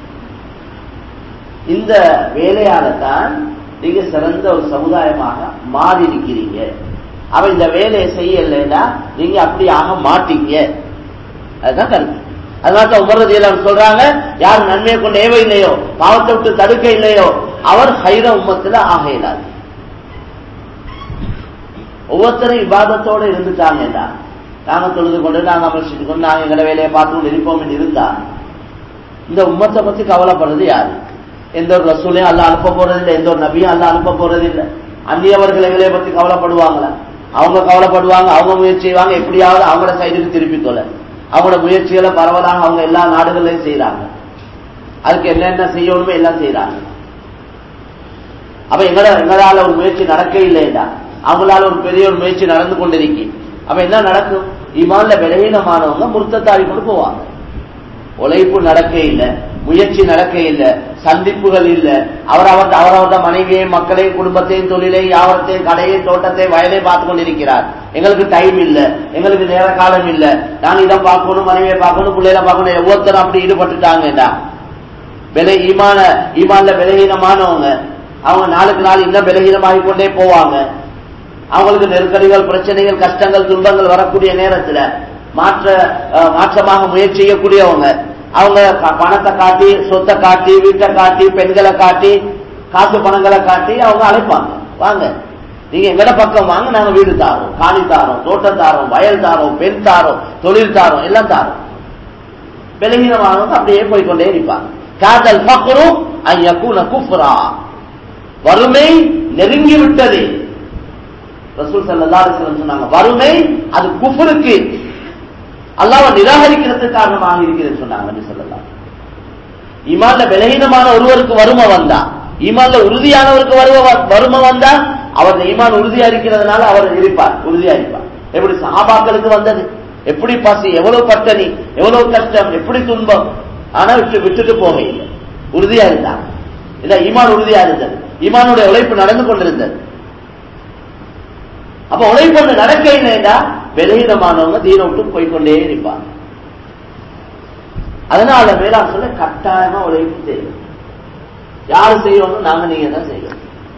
இந்த வேலையால தான் நீங்க சிறந்த ஒரு சமுதாயமாக மாறி இருக்கிறீங்க. அவ இந்த வேலையை செய்யலைன்னா நீங்க அப்படி ஆக மாட்டீங்க. அதுதான் கருத்து. அதனால உமர் ரலியல்லாஹு அன்ஹு சொல்றாங்க, யார் நன்மையை கொண்டு ஏவ இல்லையோ, பாவத்தை விட்டு தடுக்க இல்லையோ, அவர் ஹைர உம்மத்துல ஆக இயலாது. ஒவ்வொருத்தரும் இபாதத்தோட இருந்துட்டாங்கடா, நாங்க தொழுது கொண்டு நாங்க அமர்ச்சிட்டு கொண்டு நாங்க எங்களை வேலையை பார்த்து கொண்டு இருப்போம் இருந்தா இந்த உம்மத்தை பத்தி கவலைப்படுறது யாரு? எந்த ஒரு ரசூலையும் அல்லாஹ் அனுப்ப போறதில்லை, எந்த ஒரு நபியும் அல்லாஹ் அனுப்ப போறதில்லை. அந்நியவர்கள் எங்களை பத்தி கவலைப்படுவாங்களா? அவங்க கவலைப்படுவாங்க, அவங்க முயற்சி செய்வாங்க, எப்படியாவது அவங்களோட சைடுக்கு திருப்பிக் கொள்ள அவங்களோட முயற்சிகளை பரவலாக அவங்க எல்லா நாடுகளையும் செய்யறாங்க. அதுக்கு என்னென்ன செய்யணுமோ எல்லாம் செய்யறாங்க. அப்ப எங்களால ஒரு முயற்சி நடக்க இல்லையா? அவங்களால ஒரு பெரிய ஒரு முயற்சி நடந்து கொண்டிருக்கு. அப்ப என்ன நடக்கும்? ஈமான்ல பலவீனமானவங்க முர்த்தத்தாடி கொண்டு போவாங்க. உழைப்பு நடக்க இல்லை, முயற்சி நடக்க இல்லை, சந்திப்புகள் இல்லை. அவரவர்த மனைவியையும் மக்களையும் குடும்பத்தையும் தொழிலையும் வியாபாரத்தையும் கடையையும் தோட்டத்தையும் வயலையும் பார்த்து கொண்டிருக்கிறார். எங்களுக்கு டைம் இல்லை, எங்களுக்கு நேர காலம் இல்லை, நான் இதை பார்க்கணும், மனைவியை பார்க்கணும், பிள்ளைகளை பார்க்கணும். ஒவ்வொருத்தரும் அப்படி ஈடுபட்டுட்டாங்கடா. ஈமான்ல பலவீனமானவங்க அவங்க நாளுக்கு நாள் இன்னும் பலவீனமாகிக் கொண்டே போவாங்க. அவங்களுக்கு நெருக்கடிகள், பிரச்சனைகள், கஷ்டங்கள், துன்பங்கள் வரக்கூடிய நேரத்துல மாற்றமாக முயற்சி செய்யக்கூடியவங்க அவங்க பணத்தை காட்டி, சொத்தை காட்டி, வீட்டை காட்டி, பெண்களை காட்டி, காசு பணங்களை காட்டி அவங்க அழைப்பாங்க, வாங்க நீங்க எங்கட பக்கம் வாங்க, நாங்க வீடு தாரோம், காணி தாரோம், தோட்டம் தாரோம், வயல் தாரோம், பெண் தாரோம், தொழில் தாரோம், எல்லாம் தாரோம். பலவீனமானவங்க அப்படியே போய்கொண்டே இருப்பாங்க. காதல் ஃபக்ரு அன் யகூன குஃப்ரா, வறுமை நெருங்கி விட்டது. ரசூல் ஸல்லல்லாஹு அலைஹி வஸல்லம் சொன்னாங்க, வறுமை அது குஃப்ருக்கு, அல்லாஹ்வை நிராகரிக்கிறதுக்கு காரணமாக இருக்கிறது சொன்னாங்க நபி ஸல்லல்லாஹு. ஈமான்ல பலவீனமான ஒருவருக்கு வறுமை வந்தா, ஈமான்ல உறுதியானவருக்கு வறுமை வந்தா அவர் ஈமான் உறுதியா இருக்கிறதுனால அவர் இருப்பார், உறுதியா இருப்பார். எப்படி சஹாபாக்களுக்கு வந்தது, எப்படி பசி, எவ்வளவு பட்டணி, எவ்வளவு கஷ்டம், எப்படி துன்பம், ஆனா விட்டுட்டு போக இல்லை, உறுதியா இருந்தாங்க. இல்ல ஈமான் உறுதியா இருந்தது, ஈமானுடைய உழைப்பு நடந்து கொண்டிருந்தது. அப்ப உழைப்பு நடக்க இல்லைன்னா பலவீனமானவங்க தீன விட்டு போய்கொண்டே இருப்பாங்க. அதனால மேலாம் சொல்ல கட்டாயமா உழைப்பு தேவை. யாரு செய்யணும்? நாங்க நீங்க தான் செய்யணும்.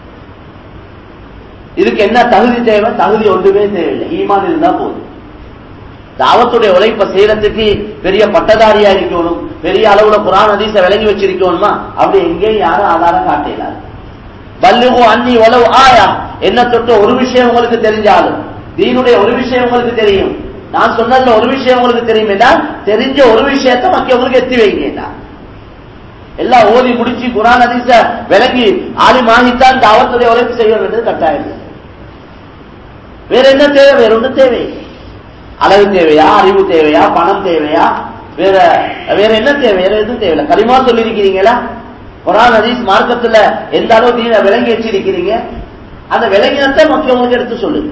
இதுக்கு என்ன தகுதி தேவை? தகுதி ஒன்றுமே தேவையில்லை, ஈமான் இருந்தா போதும். தாவத்துடைய உழைப்பை செய்யறதுக்கு பெரிய பட்டதாரியா இருக்கணும், பெரிய அளவுல குர்ஆன் ஹதீஸை விளங்கி வச்சிருக்கணுமா? அப்படி எங்கேயும் யாரும் ஆதாரம் காட்டலாம். பல்லுகு அன்னி வலவ் ஆயா, என்ன தொட்ட ஒரு விஷயம் உங்களுக்கு தெரிஞ்சாலும், தீனுடைய ஒரு விஷயம் உங்களுக்கு தெரியும், நான் சொன்னதுல ஒரு விஷயம் உங்களுக்கு தெரியுமேடா, தெரிஞ்ச ஒரு விஷயத்தை மற்றவங்களுக்கு எத்தி வைங்கடா. எல்லாம் ஓதி முடிச்சு குர்ஆன் ஹதீஸை விளங்கி ஆலிமாகித்தான் தாவத்துடைய உழைப்பு செய்ய வேண்டியது கட்டாயம். வேற என்ன தேவை? வேற ஒன்றும் தேவை. அழகு தேவையா, அறிவு தேவையா, பணம் தேவையா, வேற என்ன தேவை? வேற எதுவும் தேவையில்லை. கலிமா சொல்லி இருக்கிறீங்களா? குர்ஆன் ஹதீஸ் மார்க்கத்துல எந்த அளவு தீன விளங்கி வச்சிருக்கிறீங்க, அந்த விளங்கினத்தை மற்றவங்களுக்கு எடுத்து சொல்லுங்க.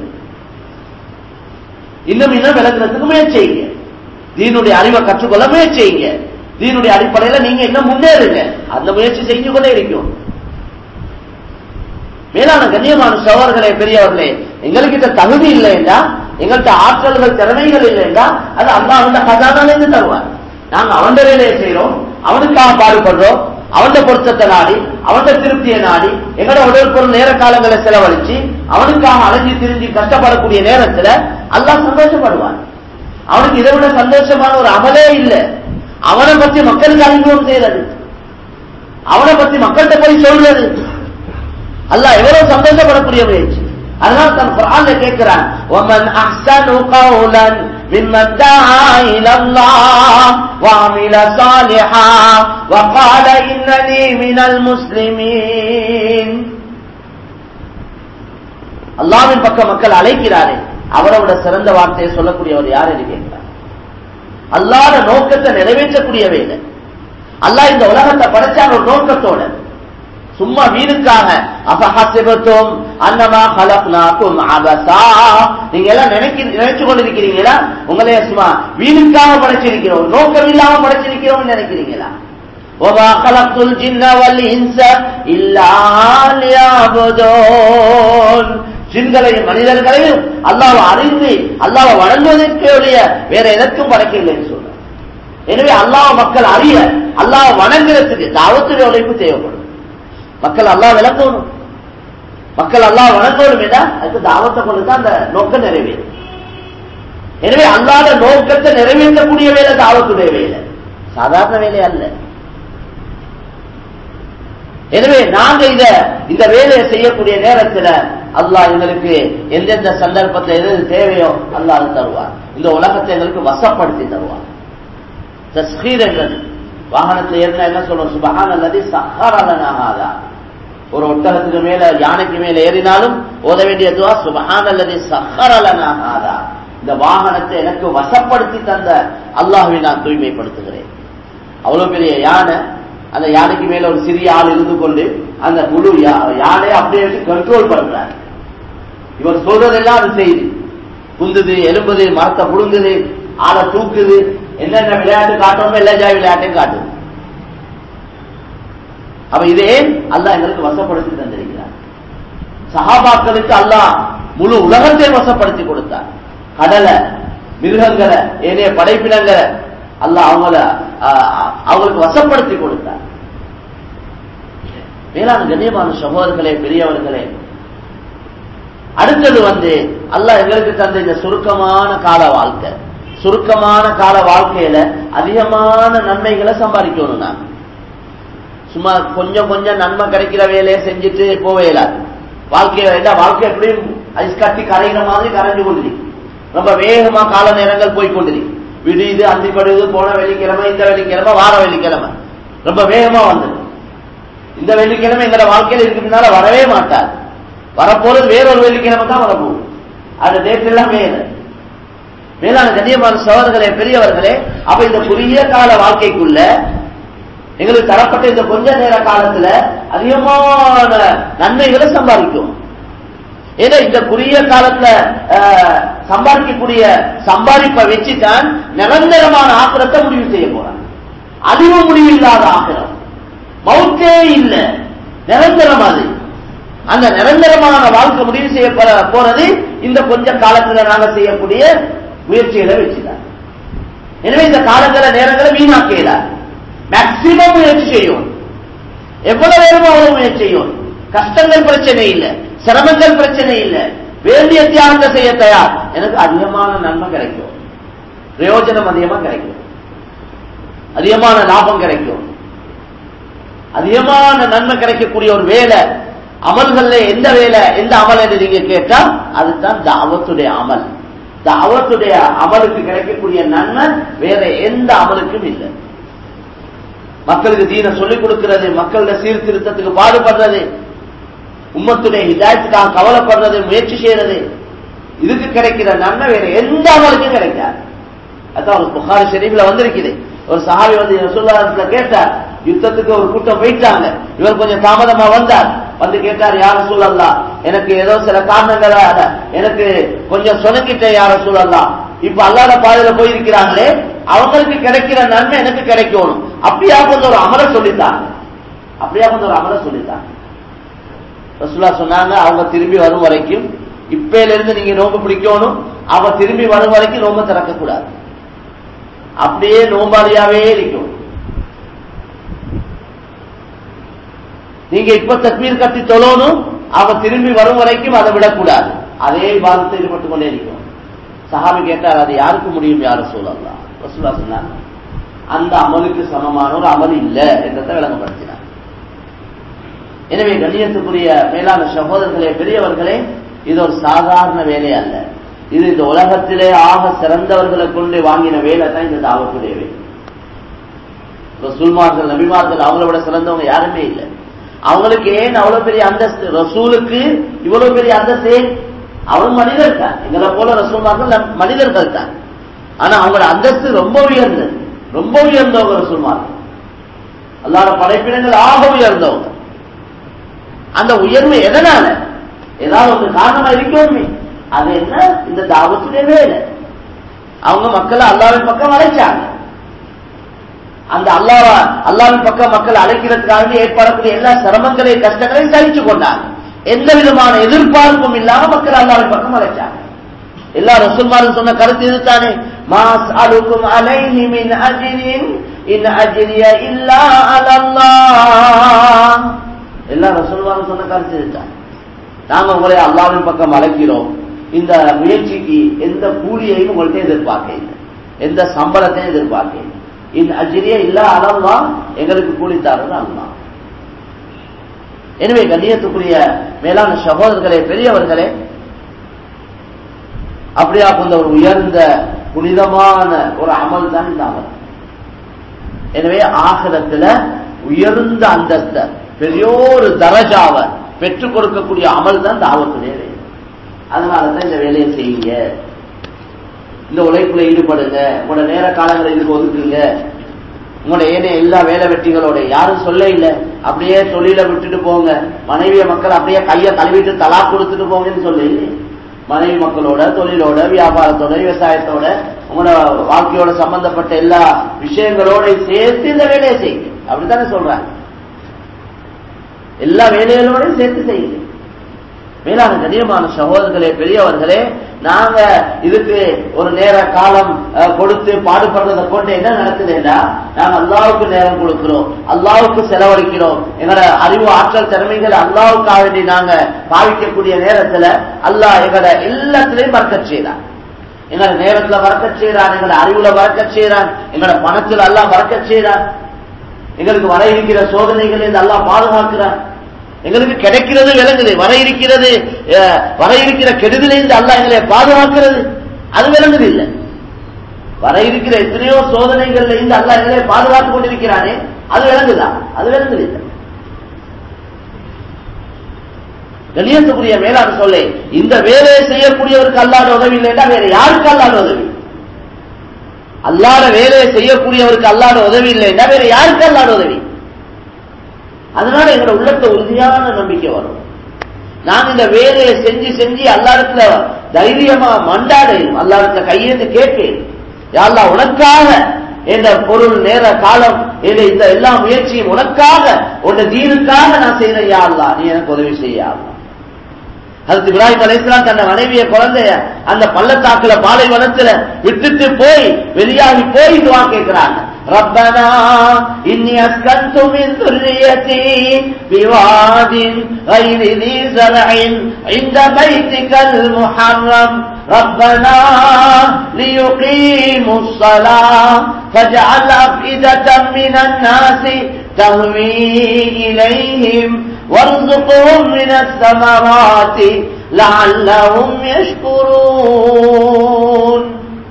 இன்னும் விளங்குறதுக்கு முயற்சி செய்யுங்க, தீனுடைய அறிவை கற்றுக்கொள்ள முயற்சி செய்யுங்க, தீனுடைய அடிப்படையில நீங்க இன்னும் முன்னேறுங்க, அந்த முயற்சி செஞ்சு கொண்டே இருக்கும். மேலான கண்ணியமான சகோதரர்களே, பெரியவர்களே, எங்களுக்கு தகுதி இல்லைன்னா, எங்கள்கிட்ட ஆற்றல்கள், திறமைகள் இல்லைன்னா, அது அல்லாஹ் அந்த கஜானால தருவார். நாங்க அவன் வேலையை செய்யறோம், அவனுக்காக பாடுபடுறோம், அவன் பொருத்தத்தை நாடி, அவன் திருப்தியை நாடி, எங்களோட உடல் பொருள் நேர காலங்களை செலவழிச்சு அவனுக்காக அலைஞ்சு திரிஞ்சு கஷ்டப்படக்கூடிய நேரத்துல அல்லாஹ் சந்தோஷப்படுவான். அவனுக்கு இதை விட சந்தோஷமான ஒரு அமலே இல்லை. அவனை பத்தி மக்களுக்கு அறிமுகம் செய்யறது, அவனை பத்தி மக்கள்கிட்ட போய் சொல்றது, அல்லாஹ் எவ்வளவு சந்தோஷப்படக்கூடிய முயற்சி. அதனால தன் குர்ஆன்ல கேட்கிறான், وَمَنْ أَحْسَنُ قَوْلًا مِمَّنْ دَعَا إِلَى اللَّهِ وَعَمِلَ صَالِحًا وَقَالَ إِنَّنِي مِنَ الْمُسْلِمِينَ. அல்லாஹ்வின் பக்கம் மக்கள் அழைக்கிறாரே, அவரோட சிறந்த வார்த்தையை சொல்லக்கூடியவர் யார் என்று கேட்கிறார். அல்லாஹ்வோட நோக்கத்தை நிறைவேற்றக்கூடிய வேலை. அல்லாஹ் இந்த உலகத்தை படைச்சான் ஒரு நோக்கத்தோட, சும்மா வீணுக்காக. அஃபஹஸிபதும் அன்னமா ஹலக்னாகும் அபஸா, நீங்க எல்லாம் நினைச்சு கொண்டிருக்கிறீங்களா உங்களே சும்மா வீணுக்காக படைச்சிருக்கிறோம், நோக்கம் இல்லாம படைச்சிருக்கிறோம் நினைக்கிறீங்களா? வமா ஹலக்துல் ஜின்ன வல் இன்ஸ இல்லா லியஅபுதூன், ஜின்களையும் மனிதர்களையும் அல்லாஹ்வை அறிந்து அல்லாஹ்வை வணங்குவதற்கே வேற எதற்கும் படைக்கவில்லைன்னு சொல்றார். எனவே அல்லாஹ் மக்கள் அறிய, அல்லாஹ் வணங்குறதுக்கு தாவத்துடைய உழைப்பு தேவைப்படும். மக்கள் அல்லாஹ் விளக்கணும். மக்கள் அல்லாஹ் வணங்கணும் என அதுக்கு தாவத்தை கொண்டுதான் அந்த நோக்கம் நிறைவேறும். எனவே அல்லாத நோக்கத்தை நிறைவேற்றக்கூடிய வேலை தாவத்துடைய வேலை, சாதாரண வேலை அல்ல. எனவே நாங்க இந்த வேலையை செய்யக்கூடிய நேரத்தில் அல்லாஹ் எங்களுக்கு எந்தெந்த சந்தர்ப்பத்தில் எது தேவையோ அல்லாஹ் அது தருவார். இந்த உலகத்தை எங்களுக்கு வசப்படுத்தி தருவார். தஸ்கீர் என்றது வாகனத்தில் ஏறினா என்ன சொல்றோம்? சுப்ஹானல்லதி ஸஹ்ஹர லனா ஹாதா. ஒரு ஒட்டகத்துக்கு மேல யானைக்கு மேல ஏறினாலும் ஓத வேண்டிய துஆ சுப்ஹானல்லதி ஸஹ்ஹர லனா ஹாதா. இந்த வாகனத்தை எனக்கு வசப்படுத்தி தந்த அல்லாஹ்வை நான் தூய்மைப்படுத்துகிறேன். அவ்வளவு பெரிய யானை, அந்த யானைக்கு மேல ஒரு சிறிய ஆள் இருந்து கொண்டு அந்த முழு யானையை அப்படியே கண்ட்ரோல் பண்றார். இவர் சொல்றதெல்லாம் அது செய்யுது. குந்துது, எலும்புது, மரத்தை புடுங்குது, ஆளை தூக்குது, என்னென்ன விளையாட்டு காட்டுறோமோ எல்லா ஜாய் விளையாட்டையும் காட்டுது. அப்ப இதே அல்லாஹ் எங்களுக்கு வசப்படுத்தி தந்திருக்கிறார். சஹாபாக்களுக்கு அல்லாஹ் முழு உலகத்தை வசப்படுத்தி கொடுத்தார். கடலை, மிருகங்களை, ஏனைய படைப்பினங்களை அல்லாஹ் அவங்களுக்கு வசப்படுத்தி கொடுத்தார். மேலான கண்ணியமான சகோதரர்களே, பெரியவர்களே, அடுத்தது அல்லாஹ் எங்களுக்கு தந்த இந்த சுருக்கமான கால வாழ்க்கை, சுருக்கமான கால வாழ்க்கையில அதிகமான நன்மைகளை சம்பாதிக்கணும். நான் சும்மா கொஞ்சம் கொஞ்சம் நன்மை கிடைக்கிற வேலையை செஞ்சுட்டு போவேலாது. வாழ்க்கை எப்படியும் ஐஸ் கட்டி கரைகிற மாதிரி கரைஞ்சு கொண்டிருக்கு. ரொம்ப வேகமா கால நேரங்கள் போய்கொண்டிருக்கு. விடியுது, அந்திப்படுது, போன வெள்ளிக்கிழமை, இந்த வெள்ளிக்கிழமை, வார வெள்ளிக்கிழமை ரொம்ப வேகமா வந்தது. இந்த வெள்ளிக்கிழமை எங்க வாழ்க்கையில இருக்கு பின்னால வரவே மாட்டார். வரப்போறது வேறொரு வெள்ளிக்கிழமை தான் வரப்போகுது. அந்த டேட் எல்லாம் மேலான கண்ணியமான சகோதரர்களே, பெரியவர்களே, அப்ப இந்த குறுகிய கால வாழ்க்கைக்குள்ள எங்களுக்கு தரப்பட்ட இந்த கொஞ்ச நேர காலத்துல அதிகமான நன்மைகளை சம்பாதிக்கும். ஏன்னா இந்த குறுகிய காலத்துல சம்பாதிக்கக்கூடிய சம்பாதிப்பை வச்சுதான் நிரந்தரமான ஆக்கிரத்தை முடிவு செய்ய போறான். அழிவு முடிவு இல்லாத ஆக்கிரம், மௌத்தே இல்ல, நிரந்தரம். அது அந்த நிரந்தரமான வாழ்க்கை முடிவு செய்ய போறது இந்த கொஞ்ச காலத்துல நாங்க செய்யக்கூடிய முயற்சிகளை வச்சுதான். எனவே இந்த காலங்கள நேரங்களை வீணாக்கலாம். மேக்சிமம் முயற்சி செய்யும், எவ்வளவு வேணுமோ அவ்வளவு முயற்சி செய்யும். கஷ்டங்கள் பிரச்சனை இல்லை, சிரமங்கள் பிரச்சனை இல்லை, வேண்டிய தியாகத்தை செய்ய தயார். எனக்கு அதிகமான நன்மை கிடைக்கும், பிரயோஜனம் அதிகமா கிடைக்கும், அதிகமான லாபம் கிடைக்கும், அதிகமான நன்மை கிடைக்கக்கூடிய ஒரு வேலை. அமல்கள்ல எந்த வேலை, எந்த அமல் என்று நீங்க கேட்டா அதுதான் தாவத்துடைய அமல். தாவத்துடைய அமலுக்கு கிடைக்கக்கூடிய நன்மை வேற எந்த அமலுக்கும் இல்லை. மக்களுக்கு தீன சொல்லிக் கொடுக்கிறது, மக்களுடைய சீர்திருத்தத்துக்கு பாடுபடுறது, உம்மத்துடைய ஹிதாயத்துக்காக கவலைப்படுறது, முயற்சி செய்யறது, இதுக்கு கிடைக்கிற நன்மை வேற எந்த அமலுக்கும் கிடைக்காது. அதான் புகாரி ஷரீஃப்ல வந்திருக்குது. ஒரு சஹாபி ரசூலுல்லாஹ்ல கேட்டார், யுத்தத்துக்கு ஒரு கூட்டம் போயிட்டாங்க, இவர் கொஞ்சம் தாமதமா வந்தார். வந்து கேட்டார், யா ரசூலல்லாஹ், எனக்கு ஏதோ சில காரணங்களால எனக்கு கொஞ்சம் சொனக்கிட்ட யா ரசூலல்லாஹ், இப்ப அல்லாஹ்வுடைய பாதையில போயிருக்கிறாங்களே, அவங்களுக்கு கிடைக்கிற நன்மை எனக்கு கிடைக்கணும், அப்படியா கொஞ்சம் ஒரு அமலை சொல்லித்தாங்க, அப்படியா கொஞ்சம் ஒரு அமலை சொல்லித்தாங்க. ரசூலுல்லாஹ் சொன்னாங்க, அவங்க திரும்பி வரும் வரைக்கும், இப்பையில இருந்து நீங்க நோம்பு பிடிக்கணும், அவங்க திரும்பி வரும் வரைக்கும் நோம்பு திறக்க கூடாது, அப்படியே நோம்பாளியாவே இருக்கும். நீங்க இப்ப தக்பீர் கட்டி தொழணும், அவங்க திரும்பி வரும் வரைக்கும் அதை விடக்கூடாது, அதே இபாதத்தில் ஈடுபட்டுக் கொண்டே இருக்கும். சஹாபி கேட்டார், அது யாருக்கு முடியும் யா ரசூலல்லாஹ்? ரசூலுல்லாஹ் சொன்னாங்க, அந்த அமலுக்கு சமமான ஒரு அமல் இல்ல என்றதை விளங்கப்படுத்தினார். எனவே கண்ணியத்துக்குரிய மேலான சகோதரர்களே, பெரியவர்களே, இது ஒரு சாதாரண வேலை அல்ல. இது இந்த உலகத்திலே ஆக சிறந்தவர்களை கொண்டு வாங்கின வேலை தான் இந்த தாவத்துடைய வேலை. ரசூல்மார்கள், நபிமார்கள் அவங்கள விட சிறந்தவங்க யாருமே இல்லை. அவங்களுக்கு ஏன் அவ்வளவு பெரிய அந்தஸ்து? ரசூலுக்கு இவ்வளவு பெரிய அந்தஸ்து, அவரும் மனிதர் தான், எங்களை போல ரசூல்மார்கள் மனிதர்கள் தான். ஆனா அவங்களோட அந்தஸ்து ரொம்ப உயர்ந்தது, ரொம்ப உயர்ந்தவங்க ரசூல்மார்கள், அல்லாஹ்வுடைய படைப்பினங்கள் ஆக உயர்ந்தவங்க. அந்த உயர்வு எதனால? ஏதாவது ஒரு காரணமா இருக்கணுமே. அது என்ன? இந்த தாவத்துடைய வேலை. அவங்க மக்களை அல்லாஹ்வின் பக்கம் அழைச்சாங்க. அந்த அல்லாஹ்வின் பக்கம் மக்கள் அழைக்கிறதுக்காக ஏற்படக்கூடிய எல்லா சிரமங்களையும் கஷ்டங்களையும் சகிச்சு கொண்டாங்க. எந்த விதமான எதிர்பார்ப்பும் இல்லாம மக்கள் அல்லாஹ்வின் பக்கம் அழைச்சாங்க. எல்லா ரசூல்மாரும் சொன்ன கருத்து இதுதானே, மாஸ்அலுக்கும் அலைஹி மின் அஜ்ரின் இன் அஜ்ரிய இல்லா அலல்லாஹ். எல்லா ரசூல்மாரும் சொன்ன கருத்து இதுதான். நாங்க உங்களை அல்லாஹ்வின் பக்கம் அழைக்கிறோம். இந்த முயற்சிக்கு எந்த கூலியையும் உங்கள்கிட்ட எதிர்பார்க்க இல்லை, எந்த சம்பளத்தையும் எதிர்பார்க்க இல்லை. இந்த அஜ்ரியே இல்ல அல்லாஹ், எங்களுக்கு கூலித்தாரது அல்லாஹ். எனவே கண்ணியத்துக்குரிய மேலான சகோதரர்களே, பெரியவர்களே, அப்படியா கொண்ட ஒரு உயர்ந்த புனிதமான ஒரு அமல் தான் இந்த அமல். எனவே ஆகிரத்துல உயர்ந்த அந்தஸ்த பெரியோரு தரஜாவை பெற்றுக் கொடுக்கக்கூடிய அமல் தான் தாவத்துடைய வேலை. அதனாலதான் இந்த வேலையை செய்யுங்க, இந்த உழைப்புல ஈடுபடுங்க, உங்களோட நேர காலங்களை இதுக்கு ஒதுக்குங்க. உங்களோட ஏனைய எல்லா வேலை வெட்டிகளோட யாரும் சொல்ல இல்லை, அப்படியே தொழில விட்டுட்டு போங்க, மனைவிய மக்கள் அப்படியே கையை கழுவிட்டு தலா கொடுத்துட்டு போங்கன்னு சொல்ல இல்லை. மனைவி மக்களோட, தொழிலோட, வியாபாரத்தோட, விவசாயத்தோட, உங்களோட வாழ்க்கையோட சம்பந்தப்பட்ட எல்லா விஷயங்களோட சேர்த்து இந்த வேலையை செய்யுங்க. அப்படித்தானே சொல்றாங்க. எல்லா வேலைகளோடையும் சேர்த்து செய்யுங்க. மேலான கண்ணியமான சகோதரர்களே, பெரியவர்களே, நாங்க இதுக்கு ஒரு நேர காலம் கொடுத்து பாடுபடுறதை கொண்டு என்ன நடக்குதுன்னா, நாங்க அல்லாஹ்வுக்கு நேரம் கொடுக்கிறோம், அல்லாஹ்வுக்கு செலவழிக்கிறோம். எங்களோட அறிவு ஆற்றல் திறமைகளை அல்லாஹ்வுக்காக வேண்டி நாங்க பாவிக்கக்கூடிய நேரத்துல அல்லாஹ் எங்களோட எல்லாத்திலையும் பறக்கச் செய்றான். எங்களோட நேரத்துல பறக்கச் செய்றான், எங்களோட அறிவுல பறக்கச் செய்றான், எங்களோட பணத்துல அல்லாஹ் பறக்கச் செய்றான். எங்களுக்கு வர இருக்கிற சோதனைகள் அல்லாஹ் பாதுகாக்கிறான். எங்களுக்கு கிடைக்கிறது விளங்குது, வர இருக்கிற கெடுதலிருந்து அல்லாஹ் எங்களை பாதுகாக்கிறது அது விளங்குது இல்லை. வர இருக்கிற எத்தனையோ சோதனைகள்ல இருந்து அல்லாஹ் எங்களை பாதுகாத்துக் கொண்டிருக்கிறானே அது விளங்குதா? அது விளங்குது இல்லை. கண்ணியத்துக்குரிய மேலான சொல்லே, இந்த வேலையை செய்யக்கூடியவருக்கு அல்லாஹ்ட உதவி இல்லைன்னா வேற யாருக்கு அல்லாஹ்ட உதவி? அல்லாஹ்ட வேலையை செய்யக்கூடியவருக்கு அல்லாஹ்ட உதவி இல்லைன்னா வேற யாருக்கு அல்லாஹ்ட உதவி? அதனால எங்களோட உள்ளத்துல உறுதியான நம்பிக்கை வரும். நாங்க இந்த வேலையை செஞ்சு செஞ்சு அல்லாஹ்விடத்துல தைரியமா மண்டாடையும், அல்லாஹ்விடத்துல கையேந்து கேட்பேன், யா அல்லாஹ் உனக்காக என்ற பொருள், நேர, காலம், இந்த எல்லா முயற்சியும் உனக்காக, உன்ன தீனுக்காக நான் செய்யறேன், யா அல்லாஹ் நீ எனக்கு உதவி செய்ய. ஹஜ்ரத் இப்ராஹிம் அலைஹிஸ்ஸலாம் தன்னை மனைவிய குழந்தைய அந்த பள்ளத்தாக்குல பாலைவனத்துல விட்டுட்டு போய் வெளியாகி போய் துஆ கேட்கிறாங்க. ரப்பனா இன்னி அஸ்கன்து மின் ذُرِّيَّتِي بِوَادٍ غَيْرِ ذِي زَرْعٍ عِندَ بَيْتِكَ الْمُحَرَّمِ رَبَّنَا لِيُقِيمُوا الصَّلَاةَ فَاجْعَلْ أَفْئِدَةً مِنَ النَّاسِ تَهْوِي إِلَيْهِمْ وَارْزُقْهُمْ مِنَ الثَّمَرَاتِ لَعَلَّهُمْ يَشْكُرُونَ.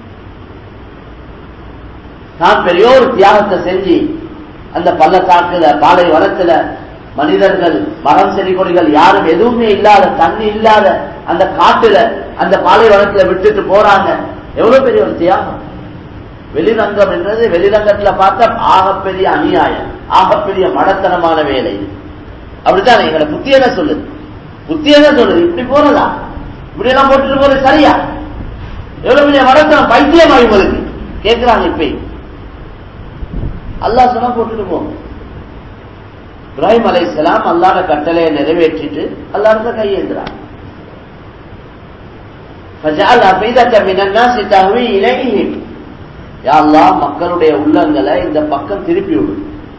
நான் பெரியோர் தியாகத்தை செஞ்சு அந்த பள்ளத்தாக்குல, பாலைவனத்துல, மனிதர்கள், மரம், செடி கொடிகள் யாரும் எதுவுமே இல்லாத, தண்ணி இல்லாத அந்த காட்டுல, அந்த பாலைவனத்துல விட்டுட்டு போறாங்க. எவ்வளவு பெரிய ஒரு தியாகம்! வெளிரங்கம் என்றது வெளிரங்கத்துல பார்த்தா ஆகப்பெரிய அநியாயம், ஆகப்பெரிய மடத்தனமான வேலை. அப்படித்தான் எங்களை புத்தி என்ன சொல்லுது? புத்தி என்ன சொல்லுது? இப்படி போறதா? இப்படி எல்லாம் போட்டுட்டு போறது சரியா? எவ்வளவு பெரிய மடத்தனம், பைத்தியமா இவங்களுக்கு கேட்கிறாங்க. இப்ப அல்லாஹ் சொன்னா போட்டுட்டு போங்க. இப்ராஹிம் அலைஹிஸ்ஸலாம் அல்லாஹ்ட கட்டளையை நிறைவேற்றிட்டு அல்லாஹ்ட கையேந்திராங்க. فَجَعَلَ أَفْئِدَةً مِنَ النَّاسِ تَهْوِي إِلَيْهِمْ. யா அல்லாஹ் மக்களுடைய உள்ளங்களை இந்த பக்கம் திருப்பி விடு.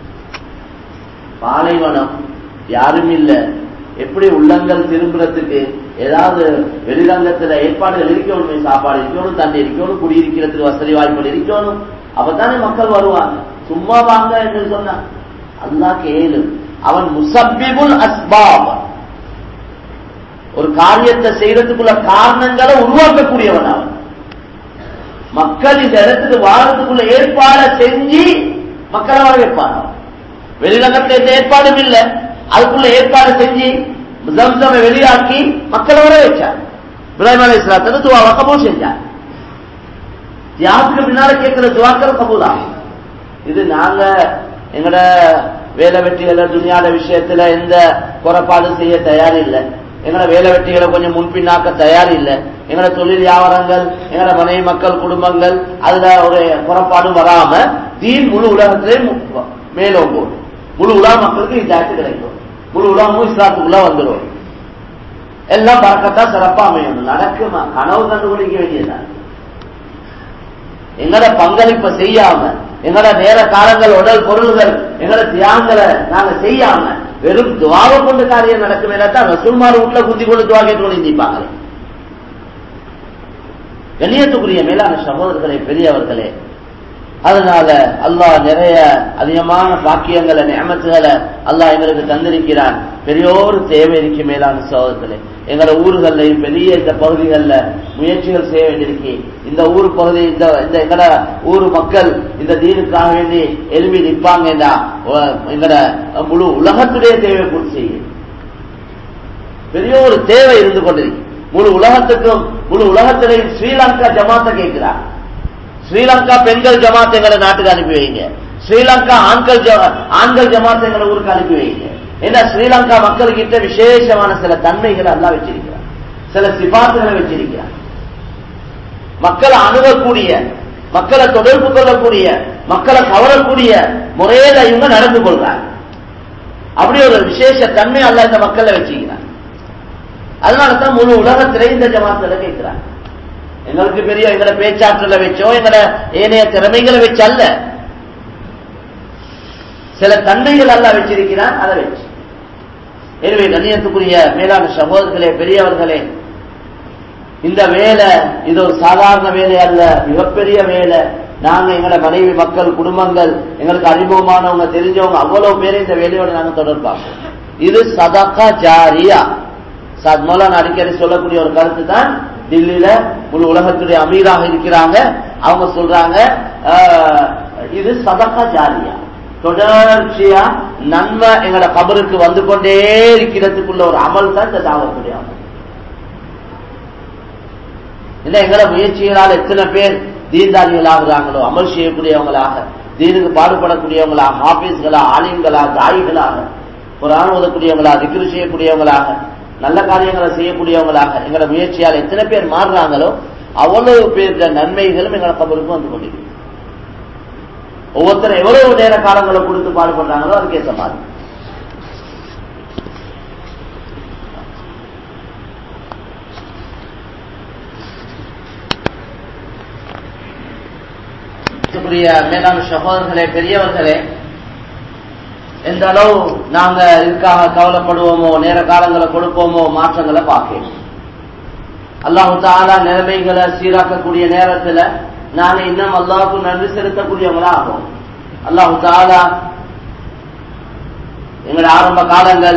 பாலைவனம், யாரும் இல்ல, எப்படி உள்ளங்கள் திரும்புறதுக்கு ஏதாவது வெளிரங்கத்துல ஏற்பாடுகள் இருக்கணும், சாப்பாடு இருக்கணும், தண்ணி இருக்கணும், குடியிருக்கிறதுக்கு வசதி வாய்ப்புகள் இருக்கணும், அப்பதானே மக்கள் வருவாங்க. சும்மா வாங்க என்று சொன்ன அல்லாஹ் கேளு. அவன் முசப்பிபுல் அஸ்பாப், ஒரு காரியத்தை செய்யறதுக்குள்ள காரணங்களை உருவாக்கக்கூடியவன் அவன். மக்கள் இந்த இடத்துக்கு வாரத்துக்குள்ள ஏற்பாடு செஞ்சு மக்களை வர வைப்பான். வெளிரங்கத்துல எந்த ஏற்பாடும் இல்லை, அதுக்குள்ள ஏற்பாடு செஞ்சு ஜம்ஸமை வெளியாக்கி மக்களை வர வச்சார். இப்ராஹிம் அலைஹிஸ்ஸலாத்துக்கு துஆவை கபூல் செஞ்சார். தியாகத்துக்கு பின்னால கேட்கிற துஆக்கள் கபூல் ஆகும். இது நாங்க எங்கட வேலை வெட்டிகள துனியாட விஷயத்துல எந்த குறைபாடு செய்ய தயார் இல்லை. எங்கட வேலை வெட்டிகளை கொஞ்சம் முன்பின்னாக்க தயார் இல்லை. எங்கட தொழில் வியாபாரங்கள், எங்கட மனைவி மக்கள் குடும்பங்கள், அதுல ஒரு குறைபாடும் வராம தீன் முழு உலகத்திலே மேலோங்கும். முழு உலக மக்களுக்கு இதாச்சு கிடைக்கும். முழு உலகமும் இஸ்லாத்துக்குள்ள வந்துடும். எல்லாம் பறக்கத்தா சிறப்பா அமையணும். நடக்குமா? கனவு கண்டுபிடிக்க வேண்டியதான். எங்கட பங்களிப்பை செய்யாம, எங்கட நேர காலங்கள், உடல் பொருள்கள், எங்கட தியாகங்களை நாங்க செய்யாம வெறும் துவாவை கொண்டு காரியம் நடக்கும் தான் ரசூல்மார் வீட்டுல குந்தி கொண்டு துவா கேட்டு நிந்திப்பாங்க. கண்ணியத்துக்குரிய மேலான சகோதரர்களே, பெரியவர்களே, அதனால அல்லாஹ் நிறைய அதிகமான பாக்கியங்களை நியமத்துகளை அல்லாஹ் எங்களுக்கு தந்திருக்கிறான். பெரியோரு தேவை இருக்கு மேலான சகோதரர்களே. எங்களோட ஊர்களையும் பெரிய இந்த பகுதிகளில் முயற்சிகள் செய்ய வேண்டியிருக்கு. இந்த ஊர் பகுதி இந்த எங்கட ஊர் மக்கள் இந்த தீனுக்காக வேண்டி எழுப்பி நிற்பாங்கன்னா எங்கட முழு உலகத்துடைய தேவை பூர்த்தி செய்யும். பெரிய ஒரு தேவை இருந்து கொண்டிருக்கு முழு உலகத்துக்கும். முழு உலகத்திலையும் ஸ்ரீலங்கா ஜமாத்தை கேட்கிறார். ஸ்ரீலங்கா பெண்கள் ஜமாத் எங்களை நாட்டுக்கு அனுப்பி வைங்க. ஸ்ரீலங்கா ஆண்கள் ஜமாத் எங்களை ஊருக்கு அனுப்பி வைங்க. ஏன்னா ஸ்ரீலங்கா மக்கள்கிட்ட விசேஷமான சில தன்மைகளை எல்லாம் வச்சிருக்கிறார், சில சிபாத்துகளை வச்சிருக்கிறார். மக்களை அணுகக்கூடிய, மக்களை தொடர்பு கொள்ளக்கூடிய, மக்களை கவரக்கூடிய முறையில இவங்க நடந்து கொள்றாங்க. அப்படி ஒரு விசேஷ தன்மை அல்ல இந்த மக்களை வச்சுக்கிறார். அதனாலதான் முழு உலகத்திலே இந்த ஜமாத்துல கேட்கிறாங்க. எங்களுக்கு பெரிய எங்களை பேச்சாற்றலை வச்சோ எங்களை ஏனைய திறமைகளை வச்சு அல்ல, சில தன்மைகள் அல்ல வச்சிருக்கிறான், அதை வச்சு. எனவே கண்ணியத்துக்குரிய மேலான சகோதரர்களே, பெரியவர்களே, இந்த வேலை இது ஒரு சாதாரண வேலை அல்ல, மிகப்பெரிய வேலை. நாங்க எங்களோட மனைவி, மக்கள், குடும்பங்கள், எங்களுக்கு அறிமுகமானவங்க, தெரிஞ்சவங்க அவ்வளவு பேரை இந்த வேலையோட நாங்க தொடர்பாங்க. இது சதகா ஜாரியா. மௌலானா அடிக்கடி சொல்லக்கூடிய ஒரு கருத்து தான். டில்லியில முழு உலகத்துடைய அமீராக இருக்கிறாங்க, அவங்க சொல்றாங்க இது சதகா ஜாரியா, தொடர்ச்சியா நன்மை எங்களோட கபருக்கு வந்து கொண்டே இருக்கிறதுக்குள்ள ஒரு அமல் தான் இந்த தாவத்துடைய அமல். இல்ல எங்களோட முயற்சிகளால் எத்தனை பேர் தீன்தாரிகள் ஆகுறாங்களோ, அமல் செய்யக்கூடியவங்களாக, தீனுக்கு பாடுபடக்கூடியவங்களாக, ஹாபீஸ்களா, ஆலிம்களா, தாயிகளாக, குர்ஆன் ஓதக்கூடியவங்களா, திக்ரு செய்யக்கூடியவங்களாக, நல்ல காரியங்களை செய்யக்கூடியவங்களாக எங்களோட முயற்சியால் எத்தனை பேர் மாறுறாங்களோ அவ்வளவு பேருடைய நன்மைகளும் எங்களோட கபருக்கு வந்து கொண்டிருக்கு. ஒவ்வொருத்தரும் எவ்வளவு நேர காலங்களை கொடுத்து பாடுபடுறாங்களோ அதுக்கேற்ற மாதிரி. மேலான சகோதரர்களே, பெரியவர்களே, எந்த அளவு நாங்க இதுக்காக கவலைப்படுவோமோ, நேர காலங்களை கொடுப்போமோ, மாற்றங்களை பார்க்கணும். அல்லாஹு தஆலா நிலைமைகளை சீராக்கக்கூடிய நேரத்தில் நாங்க இன்னும் அல்லாஹ்வுக்கு நன்றி செலுத்தக்கூடியவங்களா ஆகும். அல்லாஹு தஆலா எங்களோட ஆரம்ப காலங்கள்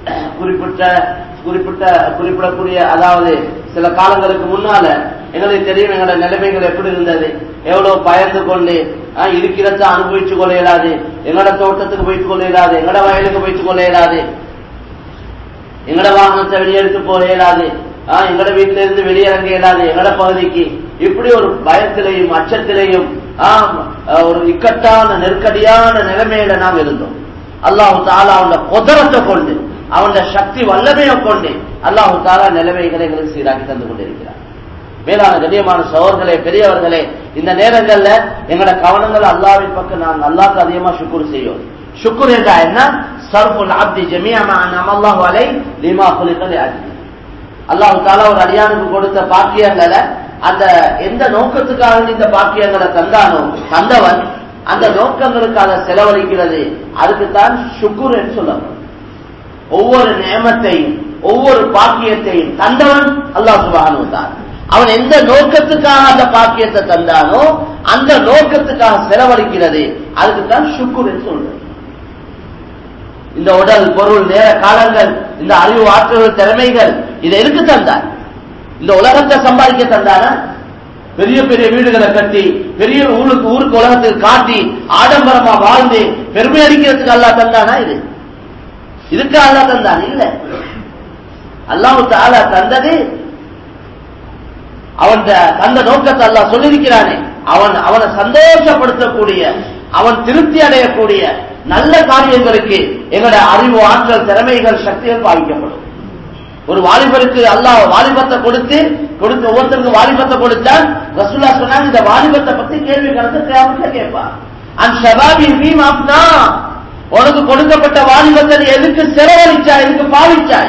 குறிப்பிடக்கூடிய, அதாவது சில காலங்களுக்கு முன்னால எங்களுக்கு தெரியும் எங்களோட நிலைமைகள் எப்படி இருந்தது, எவ்வளவு பயந்து கொண்டு இருக்கிறத அனுபவிச்சு கொள்ள இயலாது, எங்களோட தோட்டத்துக்கு போயிட்டு கொள்ள இயலாது, எங்களோட வயலுக்கு போயிட்டு கொள்ள இயலாது, எங்களோட வாகனத்தை வெளியெடுத்து போக இயலாது, எங்களோட வீட்டில இருந்து வெளியிறங்க இயலாது எங்களோட பகுதிக்கு. இப்படி ஒரு பயத்திலையும் அச்சத்திலையும் ஒரு இக்கட்டான நெருக்கடியான நிலைமையில நாம் இருந்தோம். அல்லாஹு தஆலா அவனோட குதரத்தை கொண்டு, அவனோட சக்தி வல்லமையை கொண்டு அல்லாஹு தஆலா நிலைமைகளை எங்களுக்கு சீராக்கி தந்து கொண்டிருக்கிறார். மேலான கண்ணியமான சகோதரர்களே, பெரியவர்களே, இந்த நேரங்கள்ல எங்களோட கவனங்கள் அல்லாஹ்வின் பக்கம் நாங்கள் அல்லாஹ்க்கு அதிகமா ஷுக்ர் செய்யும். ஷுக்ர் என்றா என்ன? சர்ஃபுல் அப்தி ஜமீஅ மா அன்அம அல்லாஹு அலைஹி லிமா குலிக லிஅஜ்லி. அல்லாஹ் தஆலா ஒரு அடியானுக்கு கொடுத்த பாக்கியங்களை அந்த எந்த நோக்கத்துக்காக இந்த பாக்கியங்களை தந்தவன் அந்த நோக்கங்களுக்கு அதை செலவழிக்கிறது, அதுக்குத்தான் ஷுக்ர் என்று சொல்லப்படும். ஒவ்வொரு நியமத்தையும் ஒவ்வொரு பாக்கியத்தையும் தந்தவன் அல்லாஹ் சுப்ஹானஹு வ தஆலா. அவன் எந்த நோக்கத்துக்காக அந்த பாக்கியத்தை தந்தானோ அந்த நோக்கத்துக்காக செலவழிக்கிறது, அதுக்குத்தான் ஷுக்ர் என்று சொல்றது. இந்த உடல், பொருள், நேர காலங்கள், இந்த அறிவு, ஆற்றல்கள், திறமைகள், இதை எதுக்கு தந்தார்? இந்த உலகத்தை சம்பாதிக்க தந்தானா? பெரிய பெரிய வீடுகளை கட்டி, பெரிய ஊருக்கு உலகத்துக்கு காட்டி, ஆடம்பரமா வாழ்ந்து பெருமை அடிக்கிறதுக்கு அல்லாஹ் தந்தானா? இதுக்கு அல்லாஹ் தந்தான்? இல்ல. அல்லாஹ் தஆலா தந்தது அந்த நோக்கத்தை அல்லாஹ் சொல்லியிருக்கிறானே, அவனை சந்தோஷப்படுத்தக்கூடிய, அவன் திருப்தி அடையக்கூடிய நல்ல காரியங்களுக்கு எங்களோட அறிவு, ஆற்றல், திறமைகள், சக்திகள் பாதிக்கப்படும். ஒரு வாலிபருக்கு அல்லாஹ் வாலிபத்தை கொடுத்து ஒவ்வொருத்தருக்கு வாலிபத்தை கொடுத்தான். ரசூலுல்லாஹ் சொன்னாங்க, இந்த வாலிபத்தை பத்தி கேள்வி கணக்கு கியாமத்துல கேட்பார். அன் ஷபாபி ஃபீமா அஃப்னா, உனக்கு கொடுக்கப்பட்ட வாலிபத்தை எதுக்கு செலவழிச்சாய், எதுக்கு பாவிச்சாய்?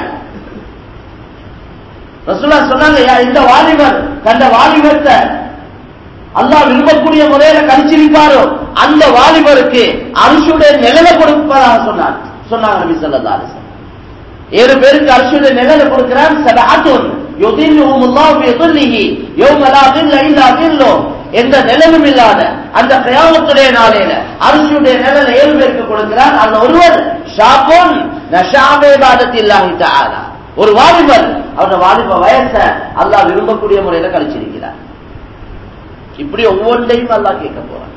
ரசூலுல்லாஹ் சொன்னாங்க, இந்த வாலிபர் கண்ட வாலிபத்தை அல்லாஹ் விரும்பக்கூடிய முறையில கழிச்சிருப்பாரோ அந்த வாலிபருக்கு அரிசியுடைய நிழலை கொடுப்பதாக சொன்னார். சொன்னாங்க நபி ஸல்லல்லாஹு அலைஹி வஸல்லம். 7 பேருக்கு அர்ஷுடைய நிழலை கொடுக்கிறான். சபஅத்துன் யுதில்லுஹுமுல்லாஹு ஃபீ ظில்லிஹி யௌம லா ظில்ல இல்லா ظில்லுஹு. எந்த நிழலும் இல்லாத அந்த கியாமத்துடைய நாளையில அர்ஷுடைய நிழலை 7 பேருக்கு கொடுக்கிறான். அந்த ஒருவர் ஷாபுன் நஷா ஃபீ இபாதத்தில்லாஹி தஆலா, ஒரு வாலிபர் அவருடைய வாலிப வயசை அல்லாஹ் விரும்பக்கூடிய முறையில கழிச்சிருக்கிறார். இப்படி ஒவ்வொன்றையும் அல்லாஹ் கேட்க போறான்.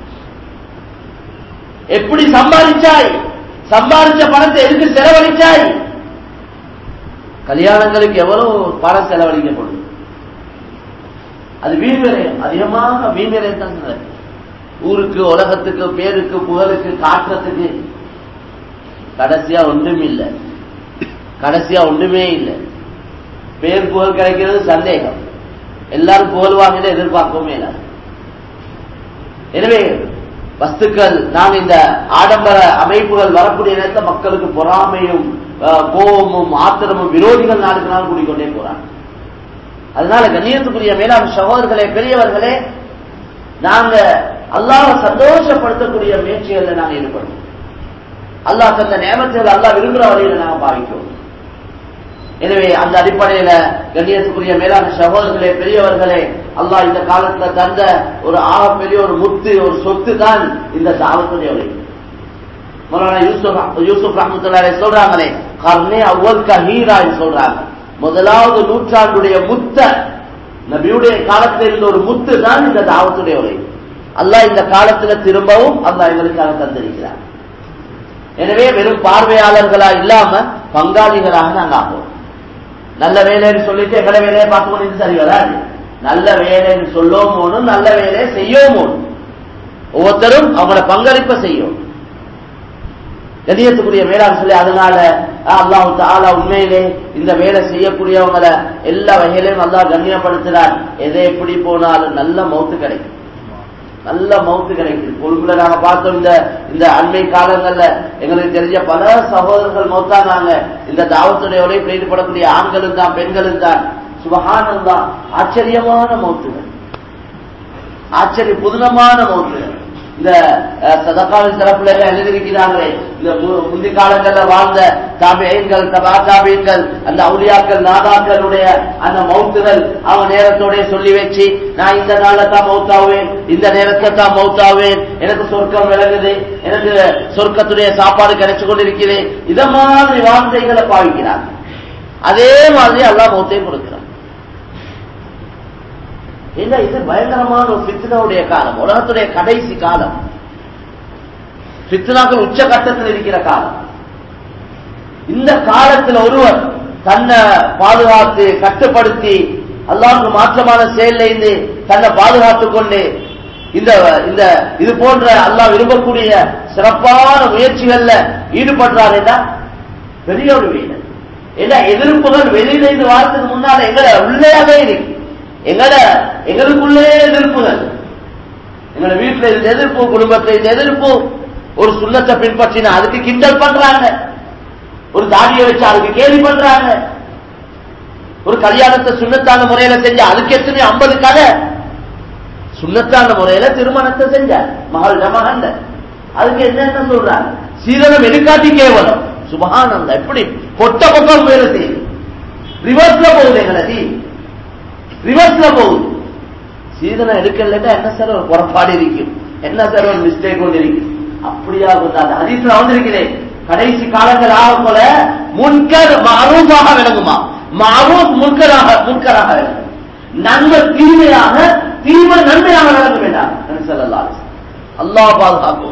எப்படி சம்பாதிச்சாய், சம்பாதிச்ச பணத்தை எதுக்கு செலவழிச்சாய்? கல்யாணங்களுக்கு எவ்வளவு பணம் செலவழிக்கப்படும்? அது வீண்விரயம், அதிகமாக வீண்விரயம் தான் நடக்கும். ஊருக்கு, உலகத்துக்கு, பேருக்கு, புகழுக்கு, காட்டுறதுக்கு கடைசியா ஒன்றும் இல்லை. கடைசியா ஒன்றுமே இல்லை. பேர் புகழ் கிடைக்கிறது சந்தேகம். எல்லாரும் புகழ்வாங்க எதிர்பார்க்கவுமே இல்லை. எனவே வஸ்துக்கள், நாங்க இந்த ஆடம்பர அமைப்புகள் வரக்கூடிய நேரத்தில் மக்களுக்கு பொறாமையும் கோபமும் ஆத்திரமும் விரோதிகள் நாளுக்கு நாள் கூடிக்கொண்டே போறாங்க. அதனால கண்ணியத்துக்குரிய மேலான சகோதரர்களே, பெரியவர்களே, நாங்க அல்லாஹ்வை சந்தோஷப்படுத்தக்கூடிய முயற்சிகள்ல நாங்க ஈடுபடுவோம். அல்லாஹ் தந்த நியமத்துகள் அல்லாஹ் விரும்புகிற வழியில நாங்க பாவிக்கிறோம். எனவே அந்த அடிப்படையில கண்ணியத்துக்குரிய மேலான சகோதரர்களே, பெரியவர்களே, அல்லாஹ் இந்த காலத்துல தந்த ஒரு ஆகப்பெரிய ஒரு முத்து, ஒரு சொத்து தான் இந்த தாவத்துடைய உழைப்பு. மௌலானா யூசுப் ரஹ்மத்துல்லாஹி அலைஹி சொல்றாங்களே, கர்னே அவ்வல் கஹீரா சொல்றாங்க. முதலாவது நூற்றாண்டுடைய முத்த, நபியுடைய காலத்தில் இருந்த ஒரு முத்து தான் இந்த தாவத்துடைய உழைப்பு. அல்லாஹ் இந்த காலத்துல திரும்பவும் அல்லாஹ் எங்களுக்காக தந்திருக்கிறார். எனவே வெறும் பார்வையாளர்களா இல்லாம பங்காளிகளாக நாங்க ஆகும். நல்ல வேலைன்னு சொல்லிட்டு எங்களை வேலையை பார்க்கணும் சரி வராது. நல்ல வேலைன்னு சொல்லவும், நல்ல வேலையை செய்யவும், ஒவ்வொருத்தரும் அவங்களோட பங்களிப்பை செய்யும். கண்ணியத்துக்குரிய மேலாண் சொல்லி, அதனால அல்லாஹ் தஆலா உண்மையிலே இந்த வேலை செய்யக்கூடியவங்களை எல்லா வகையிலையும் அல்லாஹ் கண்ணியப்படுத்துறார். எதை எப்படி போனாலும் நல்ல மௌத்து கிடைக்கும், நல்ல மௌத்து கிடைக்கும். கொழும்புல நாங்க பார்த்தோம், இந்த அண்மை காலங்கள்ல எங்களுக்கு தெரிஞ்ச பல சகோதரர்கள் மௌத்தானாங்க. இந்த தாவத்துடைய உழைப்பில் ஈடுபடக்கூடிய ஆண்களும் தான் பெண்களும் தான். சுபஹானல்லாஹ், ஆச்சரியமான மௌத்துகள், ஆச்சரிய புதுனமான மௌத்துகள். இந்த சதகாவின் தரப்புல எழுதியிருக்கிறாங்களே, இந்த முந்தி காலங்கள்ல வாழ்ந்த தாபியீன்கள், தபா தாபியீன்கள், அந்த அவுலியாக்கள், நாதாக்களுடைய அந்த மௌத்துகள் அவங்க நேரத்தோட சொல்லி வச்சு, நான் இந்த நாள்ல தான் மௌத்தாவேன், இந்த நேரத்தை தான் மௌத்தாவேன், எனக்கு சொர்க்கம் விளங்குது, எனக்கு சொர்க்கத்துடைய சாப்பாடு கிடைச்சு கொண்டிருக்கிறேன், இத மாதிரி வார்த்தைகளை பாவிக்கிறாங்க. அதே மாதிரி அல்லாஹ் மௌத்தையும் கொடுக்கிறான். இது பயங்கரமான ஒரு ஃபித்னாவுடைய காலம், உலகத்துடைய கடைசி காலம், ஃபித்னாக்கள் உச்சகட்டத்தில் இருக்கிற காலம். இந்த காலத்தில் ஒருவர் தன்னை பாதுகாத்து கட்டுப்படுத்தி அல்லாஹ்வுக்கு மாற்றமான செயலிலிருந்து தன்னை பாதுகாத்துக் கொண்டு இது போன்ற அல்லாஹ் விரும்பக்கூடிய சிறப்பான முயற்சிகள்ல ஈடுபடுறார் என்றால் பெரிய ஒரு வீரர். ஏன்னா எதிர்ப்புகள் வெளியிலிருந்து வாரத்துக்கு முன்னால எங்களை உள்ளேயாவே இருக்கு. எங்களுக்குள்ளே எதிர்ப்புகள், எங்களை வீட்டில் இருந்த எதிர்ப்பு, குடும்பத்தில் இருந்த எதிர்ப்பு. ஒரு சுண்ணத்தை பின்பற்றினா அதுக்கு கிண்டல் பண்றாங்க, ஒரு தாடியை வச்சு அதுக்கு கேலி பண்றாங்க, ஒரு கல்யாணத்தை சுண்ணத்தான முறையில செஞ்ச அதுக்கு எத்தனை 50 கதை. சுண்ணத்தான முறையில திருமணத்தை செஞ்ச மகள் மகன், அதுக்கு என்ன சொல்றாங்க? சீதனம் எடுக்காட்டி கேவலம். சுபஹானல்லாஹ், எப்படி பொட்ட பக்கம் வேலை செய்யுது, ரிவர்ஸ்ல போகுது, எங்களை ரிவர்ஸ்ல போகுது. சீதனம் எடுக்கலட்டா என்ன சார் ஒரு புறப்பாடு இருக்கும், என்ன சார் ஒரு மிஸ்டேக் ஒன்று இருக்கு. அப்படியா அந்த ஹதீஸ்ல வந்திருக்கிறேன், கடைசி காலங்கள் ஆக போல முன்கர் மஅரூஃபாக விளங்குமா, மஅரூஃப் முன்கராக விளங்கும், நன்மை தீமையாக, தீமை நன்மையாக விளங்க வேண்டாம். ஸல்லல்லாஹு அலைஹி வஸல்லம் அல்லாஹ் பாதுகாக்கும்.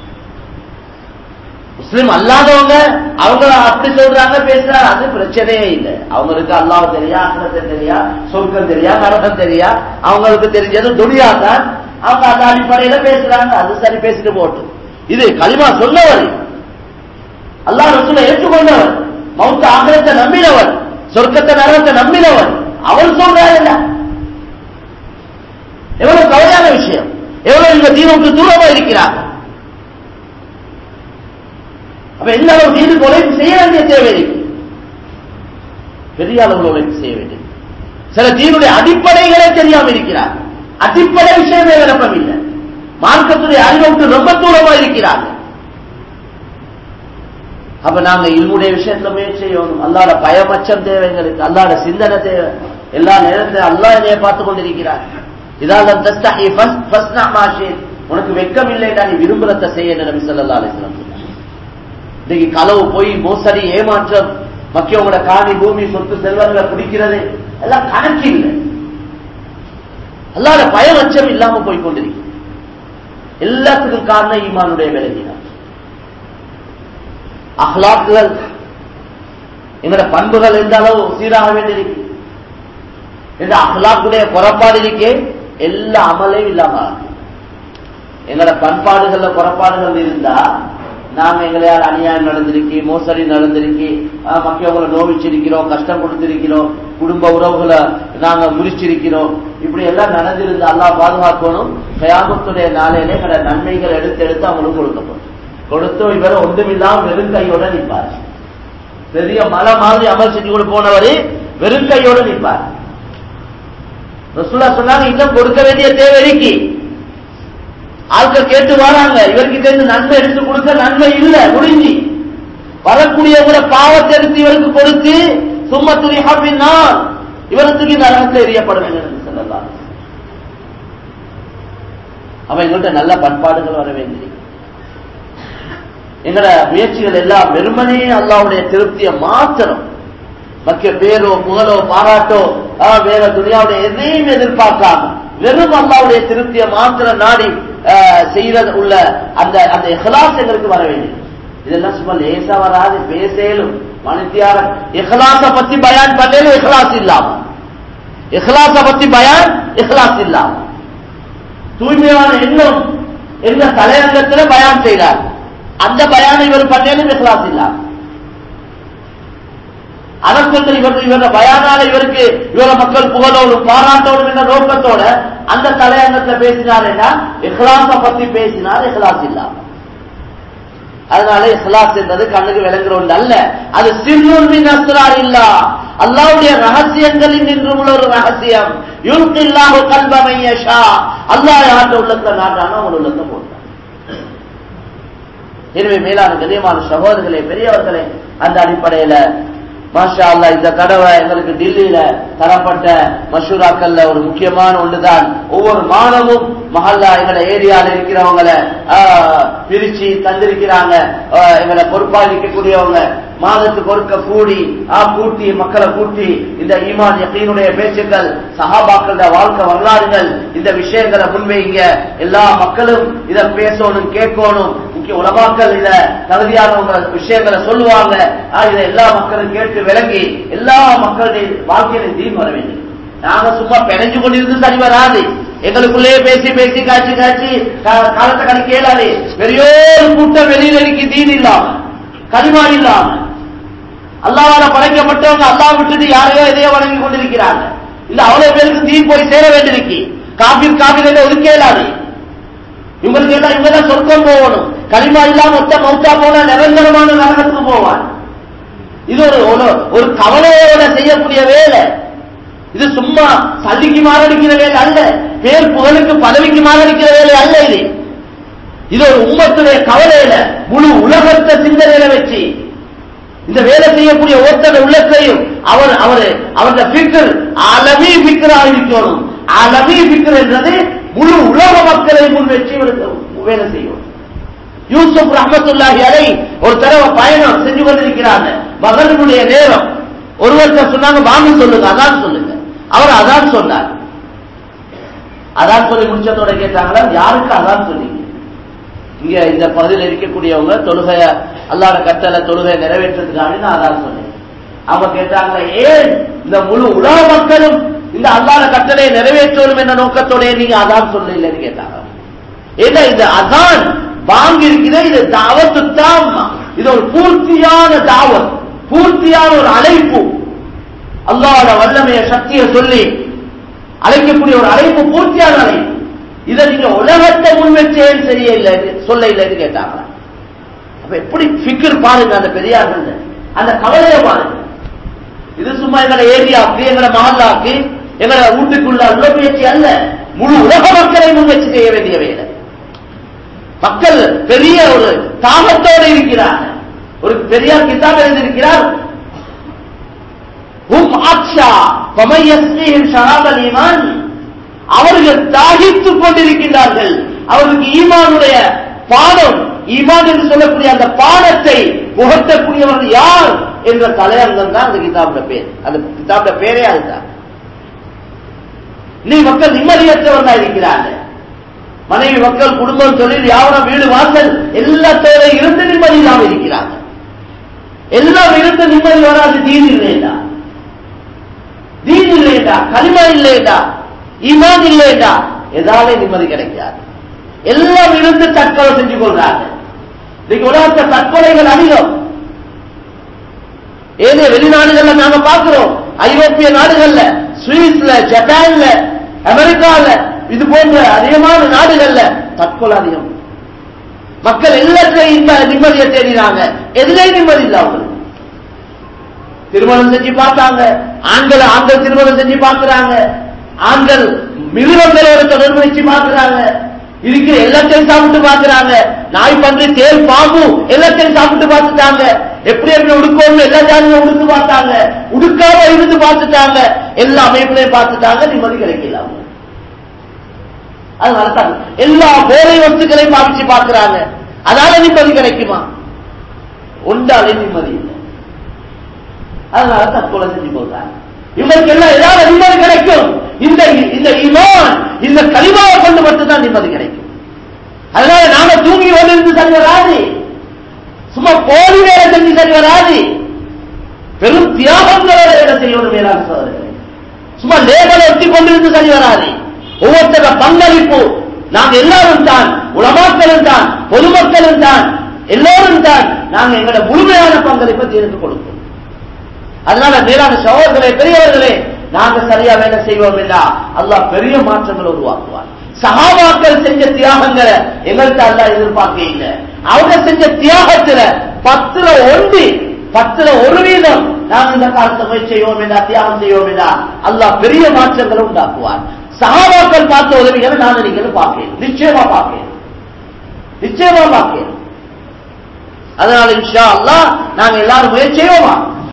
முஸ்லிம் அல்லாதவங்க அவங்க அப்படி சொல்றாங்க, பேசுறாங்க, அது பிரச்சனையே இல்லை. அவங்களுக்கு அல்லாஹ் தெரியா, ஆখিরাত தெரியா, சொர்க்கம் தெரியா, நரகம் தெரியா, அவங்களுக்கு தெரிஞ்சது துனியா தான். அவங்க அந்த அடிப்படையில பேசுறாங்க, அது சரி, பேசிட்டு போட்டு. இது கலிமா சொன்னவர், அல்லாஹ் ரசூலை ஏற்றுக்கொண்டவர், மௌத்த ஆখিরাத்தை நம்பினவர், சொர்க்கத்தை நரகத்தை நம்பினவர், அவர் சொல்றாரு. எவ்வளவு கவலையான விஷயம், எவ்வளவு இந்த தீனுக்கு தூரமா இருக்கிறாங்க. அப்ப எந்த அளவு தீனுக்கு உழைப்பு செய்ய வேண்டிய தேவை இருக்கு, பெரிய அளவில் உழைப்பு செய்ய வேண்டியது. சில தீனுடைய அடிப்படைகளே தெரியாம இருக்கிறார், அடிப்படை விஷயமே விளப்பம் இல்லை, மார்க்கத்துடைய அறிவுக்கு ரொம்ப தூரமா இருக்கிறார்கள். அப்ப நாங்க இல்முடைய விஷயத்துல முயற்சி செய்யணும். அல்லாஹ்வோட பயமச்சம் தேவை எங்களுக்கு, அல்லாஹ்வோட சிந்தனை தேவை. எல்லா நேரத்திலும் அல்லாஹ் என்னைய பார்த்து கொண்டிருக்கிறார். இதாலம் தஸ்தஹி ஃபஸ்னா மா ஷித், உனக்கு வெட்கம் இல்லைடா நீ விரும்புறத செய்ய நபி ஸல்லல்லாஹு அலைஹி வஸல்லம். இன்னைக்கு களவு, பொய், மோசடி, ஏமாற்றம், மக்கியவங்களோட காணி, பூமி, சொத்து, செல்வங்களை பிடிக்கிறது எல்லாம் கணக்கு இல்லை. அல்லாஹ்வோட பயமச்சம் இல்லாம போய் கொண்டிருக்கு. எல்லாத்துக்கும் காரணம் ஈமானுடைய விலகினார். அஹ்லாக்குகள், எங்களோட பண்புகள் எந்த அளவு சீராக வேண்டியிருக்கு, இந்த அஹ்லாக்குடைய குறைபாடு இருக்கே எல்லா அமலையும் இல்லாம. எங்களோட பண்பாடுகள்ல குறைபாடுகள் இருந்தா நாங்க எங்களையால் அநியாயம் நடந்திருக்கு, மோசடி நடந்திருக்கு, மக்கியவங்களை நோவிச்சிருக்கிறோம், கஷ்டம் கொடுத்திருக்கிறோம், குடும்ப உறவுகளை நாங்க முறிச்சிருக்கிறோம், இப்படி எல்லாம் நடந்திருந்து அல்லாஹ் பாதுகாக்கணும். கயாமத்துடைய நாளையிலே எங்களோட நன்மைகள் எடுத்து எடுத்து அவங்களுக்கு கொடுக்கப்படும். கொடுத்தோம் இவரை ஒன்றுமில்லாம வெறும் கையோட நிற்பார். பெரிய மலை மாதிரி அமல் செஞ்சு கொண்டு போனவரு வெறும் கையோட நிற்பார். ரசூலுல்லாஹ் சொன்னாங்க, இன்னும் கொடுக்க வேண்டிய தேவை இருக்கு. ஆட்கள் கேட்டு வராங்க, இவருக்கு இருந்து நன்மை எடுத்து கொடுக்க நன்மை இல்லை, முடிஞ்சு வரக்கூடியவங்கள பாவத்தை எடுத்து இவருக்கு கொடுத்து சும்மத்துரி ஹபின்னா இவருக்கு நரகத்தில் எரியப்பட வேண்டும் சொல்லலாம். அவன் எங்கள்கிட்ட நல்ல பண்பாடுகள் வர வேண்டியது. எங்கட முயற்சிகள் எல்லாம் வெறுமனே அல்லாஹ்வுடைய திருப்தியை மாத்திரம், மக்கிய பேரோ புகழோ பாராட்டோ வேற துனியாவுடைய எதையும் எதிர்பார்க்காம வெறும் அல்லாஹ்வுடைய திருப்தியை மாத்திரம் நாடி செய்யறது உள்ள அந்த அந்த இஹ்லாஸ் எங்களுக்கு வர வேண்டியது. இதெல்லாம் சும்மா லேசா வராது, பேசலும் மனுஷியார இஹ்லாஸ பத்தி பயான் பண்ணலும் இஹ்லாஸ் இல்லாம, இஹ்லாஸ பத்தி பயான் இஹ்லாஸ் இல்லாம, தூய்மையான எண்ணம் என்ற தலையங்கத்தில் பயான் செய்தார், அந்த பயானை இவர் பண்ணலும் இஹ்லாஸ் இல்லாம. அரசர்கள் இவர பயானால இவருக்கு இவர மக்கள் புகழோடும் பாராட்டோடும் என்ற நோக்கத்தோட அந்த தலையங்கத்தில் பேசினார்னா இஹ்லாஸ பத்தி பேசினார், இஹ்லாஸ் இல்லாம. அதனால இஹ்லாஸ் என்பது கண்ணுக்கு விளங்குற ஒன்று அல்ல, அது சிர்ருல் மின் அஸ்ராரில்லாஹ், அல்லாஹ்வுடைய ரகசியங்களில் நின்றும் உள்ள ஒரு ரகசியம். யுல்கில்லாஹு கல்ப மன் யஷா, அல்லாஹ் யார்ட்ட உள்ளத்தை நாட்டானோ அவன் உள்ளத்தை போட்டான். எனவே மேலான கண்ணியமான சகோதரர்களே, பெரியவர்களே, அந்த அடிப்படையில மாஷா அல்லாஹ் இந்த தடவை எங்களுக்கு டில்லியில தரப்பட்ட மஷூராக்கள்ல ஒரு முக்கியமான ஒன்றுதான், ஒவ்வொரு மாதமும் மஹல்லா எங்களை ஏரியாவில் இருக்கிறவங்களை பிரிச்சு தந்திருக்கிறாங்க. எங்களை பொறுப்பாளிக்கக்கூடியவங்க மாதத்துக்கு ஒருக்க கூட்டி மக்களை கூட்டி இந்த ஈமான் யகீனுடைய பேச்சுக்கள், சஹாபாக்களுடைய வாழ்க்கை வரலாறுகள், இந்த விஷயங்களை முன்வைங்க. எல்லா மக்களும் இதை பேசணும், கேட்கணும். முக்கிய உலமாக்கள் இத தகுதியானவங்க விஷயங்களை சொல்லுவாங்க. இதை எல்லா மக்களும் கேட்டு விளங்கி எல்லா மக்களுடைய வாழ்க்கையில தீன் வர வேண்டும். நாங்க சும்மா பிணைஞ்சு கொண்டிருந்து சரி வராது. எங்களுக்குள்ளே பேசி பேசி காய்ச்சி காய்ச்சி காலத்தை கணிக்க இயலாது. பெரியோரு கூட்டம் வெளியில இருக்கு, தீன் இல்லாம, கலிமா இல்லாம. அல்லாஹ்வால படைக்கப்பட்டவங்க அல்லாஹ் விட்டுட்டு யாரையோ எதையோ வணங்கி கொண்டிருக்கிறாங்க. இல்ல அவ்வளவு பேருக்கு தீன் போய் சேர வேண்டியிருக்கு. காபீர் ஒதுக்க இயலாது. இவங்களுக்கு எல்லாம் இவங்கதான் சொர்க்கம் போகணும். கலிமா இல்லாம மொத்த மௌத்தா போனா நிரந்தரமான நரகத்துக்கு போவான். இது ஒரு கவலையோட செய்யக்கூடிய வேலை. இது சும்மா சல்லிக்கு மாறடிக்கிற வேலை அல்ல, பேர் புகழுக்கு பதவிக்கு மாறடிக்கிற வேலை அல்ல. இது ஒரு உம்மத்துடைய கவலையில முழு உலகத்தை சிந்தனையில வச்சு இந்த வேலை செய்யக்கூடிய ஒருத்தர் உள்ளத்தையும் அவருடைய ஃபிக்ர் அலமி ஃபிக்ராக இருக்கணும். அலமி ஃபிக்ர் என்றது முழு உலக மக்களை முன் வச்சு வேலை செய்யும். யூசுப் ரஹ்மத்துல்லாஹி அலைஹி ஒரு தடவை பயணம் செஞ்சு கொண்டிருக்கிறாங்க. மகனுடைய நேரம் ஒருவர்கிட்ட சொன்னாங்க, வாங்க சொல்லுங்க, அதான் சொல்லுங்க. அவர் அதான் சொன்னார். அதான் சொல்லி முடிச்சதோட கேட்டாங்களா, யாருக்கு அதான் சொன்னீங்க? இங்க இந்த பகுதியில் இருக்கக்கூடியவங்க தொழுகைய அல்லாஹ்வுடைய கட்டளை தொழுகையை நிறைவேற்றதுக்காக நான் அதான் சொன்னேன். அவங்க கேட்டாங்க, ஏன் இந்த முழு உலக மக்களும் இந்த அல்லாஹ்வுடைய கட்டளையை நிறைவேற்றணும் என்ற நோக்கத்தோட நீங்க அதான் சொல்லலைன்னு கேட்டாங்க. ஏன்னா இந்த அதான் வாங்கி இருக்கிற இது தாவத்து தாம்மா, இது ஒரு பூர்த்தியான தாவத், பூர்த்தியான ஒரு அழைப்பு. அல்லாஹ்வுடைய வல்லமைய சக்தியை சொல்லி அழைக்கக்கூடிய ஒரு அழைப்பு, பூர்த்தியான அழைப்பு. இதை நீங்க உலகத்தை முன்வச்சேன் சரியில்லை சொல்ல இல்லைன்னு கேட்டாங்க. அப்ப எப்படி ஃபிக்ர் பாருங்க அந்த பெரியார்கள், அந்த கவலையை பாருங்க. இது சும்மா எங்களை ஏரியாவுக்கு, எங்களை மஹல்லாக்கு, எங்களை வீட்டுக்குள்ள உள்ள முயற்சி அல்ல, முழு உலக மக்களை முன்வச்சு செய்ய வேண்டிய வேலை. மக்கள் பெரிய ஒரு தாகத்தோடு இருக்கிறாங்க. ஒரு பெரியார் கிதாப் எழுதியிருக்கிறார், அவர்கள் தாகித்துக் கொண்டிருக்கிறார்கள், அவர்களுக்கு ஈமானுடைய பாடம், ஈமான் என்று சொல்லக்கூடிய அந்த பாடத்தை புகட்டக்கூடியவர்கள் யார் என்ற தலையங்கம் தான் அந்த கிதாபுடைய பேர். அந்த கிதாபுடைய பேரே அதுதான். நீ மக்கள் நிம்மதியற்றவர்களா இருக்கிறார்கள், மனைவி மக்கள் குடும்பம் தொழில் யாவரம் வீடு வாசல் எல்லாத்தோட இருந்து நிம்மதி இல்லாமல் இருக்கிறார்கள். எல்லாம் இருந்து நிம்மதி வராது. தீன் இல்லைடா, தீன் இல்லைடா, கலிமா இல்லைடா, ஈமான் இல்லைடா, எதாலே நிம்மதி கிடைக்காது. எல்லாம் இருந்து தற்கொலை செஞ்சு கொள்றாங்க. இன்னைக்கு உலகத்தில் தற்கொலைகள் அதிகம். ஏதோ வெளிநாடுகள்ல நாங்க பார்க்கிறோம், ஐரோப்பிய நாடுகள்ல, சுவிஸ்ல, ஜப்பான்ல, அமெரிக்கால, இது போன்ற அதிகமான நாடுகள்ல தற்கொலை அதிகம். மக்கள் எல்லாத்தையும் நிம்மதியை தேடினாங்க, எதிலே நிம்மதி இல்ல. அவங்களுக்கு திருமணம் செஞ்சு பார்த்தாங்க, ஆண்கள் திருமணம் செஞ்சு பார்க்கிறாங்க, ஆண்கள் மிருகங்களோட தொடர்பு வச்சு பார்க்கிறாங்க, இருக்கிற எல்லாத்தையும் சாப்பிட்டு பார்க்கிறாங்க, நாய் பன்றி தேல் பாம்பு எல்லாத்தையும் சாப்பிட்டு பார்த்துட்டாங்க, எப்படி எப்படி உடுக்கணும் எல்லா ஜாதியும் உடுத்து பார்த்தாங்க, உடுக்காம இருந்து பார்த்துட்டாங்க, எல்லா அமைப்புலையும் பார்த்துட்டாங்க, நிம்மதி கிடைக்கல. அதனால எல்லா போதை வஸ்துக்களையும் பாவிச்சு பார்க்கிறாங்க, அதனால நிம்மதி கிடைக்குமா? ஒன்றாலே நிம்மதி இல்லை. அதனால தற்கொலை செஞ்சு போகிறாங்க. இவங்களுக்கு எல்லாம் ஏதாவது நிம்மதி கிடைக்கும், இந்த ஈமான், இந்த கலிமாவை கொண்டு மட்டும்தான் நிம்மதி கிடைக்கும். அதனால நாம தூங்கி கொண்டிருந்து சரி வராது, சும்மா போலி வேலை செஞ்சு சரி வராது, பெரும் தியாகங்களோட வேலை செய்யணும். மேலான சோதரர்களே, சும்மா லேபலை ஒட்டி கொண்டிருந்து சரி வராது. ஒவ்வொருத்தர பங்களிப்பு, நாங்க எல்லாரும் தான், உலமாக்களும் தான், பொதுமக்களும் தான், எல்லோரும் தான் நாங்க எங்களோட முழுமையான பங்களிப்பை தீர்த்து கொடுப்போம். அதனால மேலான சகோதரர்களே, பெரியவர்களே, நாங்க சரியா வேலை செய்வோம் என்றா அல்லாஹ் பெரிய மாற்றங்களை உருவாக்குவார். சஹாபாக்கள் செஞ்ச தியாகங்களை எங்கள்கிட்ட அல்லாஹ் எதிர்பார்க்க இல்லை. அவங்க செஞ்ச தியாகத்துல 10% 1% நாங்க இந்த காலத்தை முயற்சி செய்வோம் என்றா, தியாகம் செய்வோம் என்றா அல்லாஹ் பெரிய மாற்றங்களை உண்டாக்குவார். சஹாபாக்கள் பார்த்த உதவிகளை நான் நீங்களும் பார்க்கிறேன், நிச்சயமா பார்க்கிறேன், நிச்சயமா பார்க்கிறேன். அதனால இன்ஷா அல்லாஹ் நாங்க எல்லாரும் முயற்சி செய்வோமா?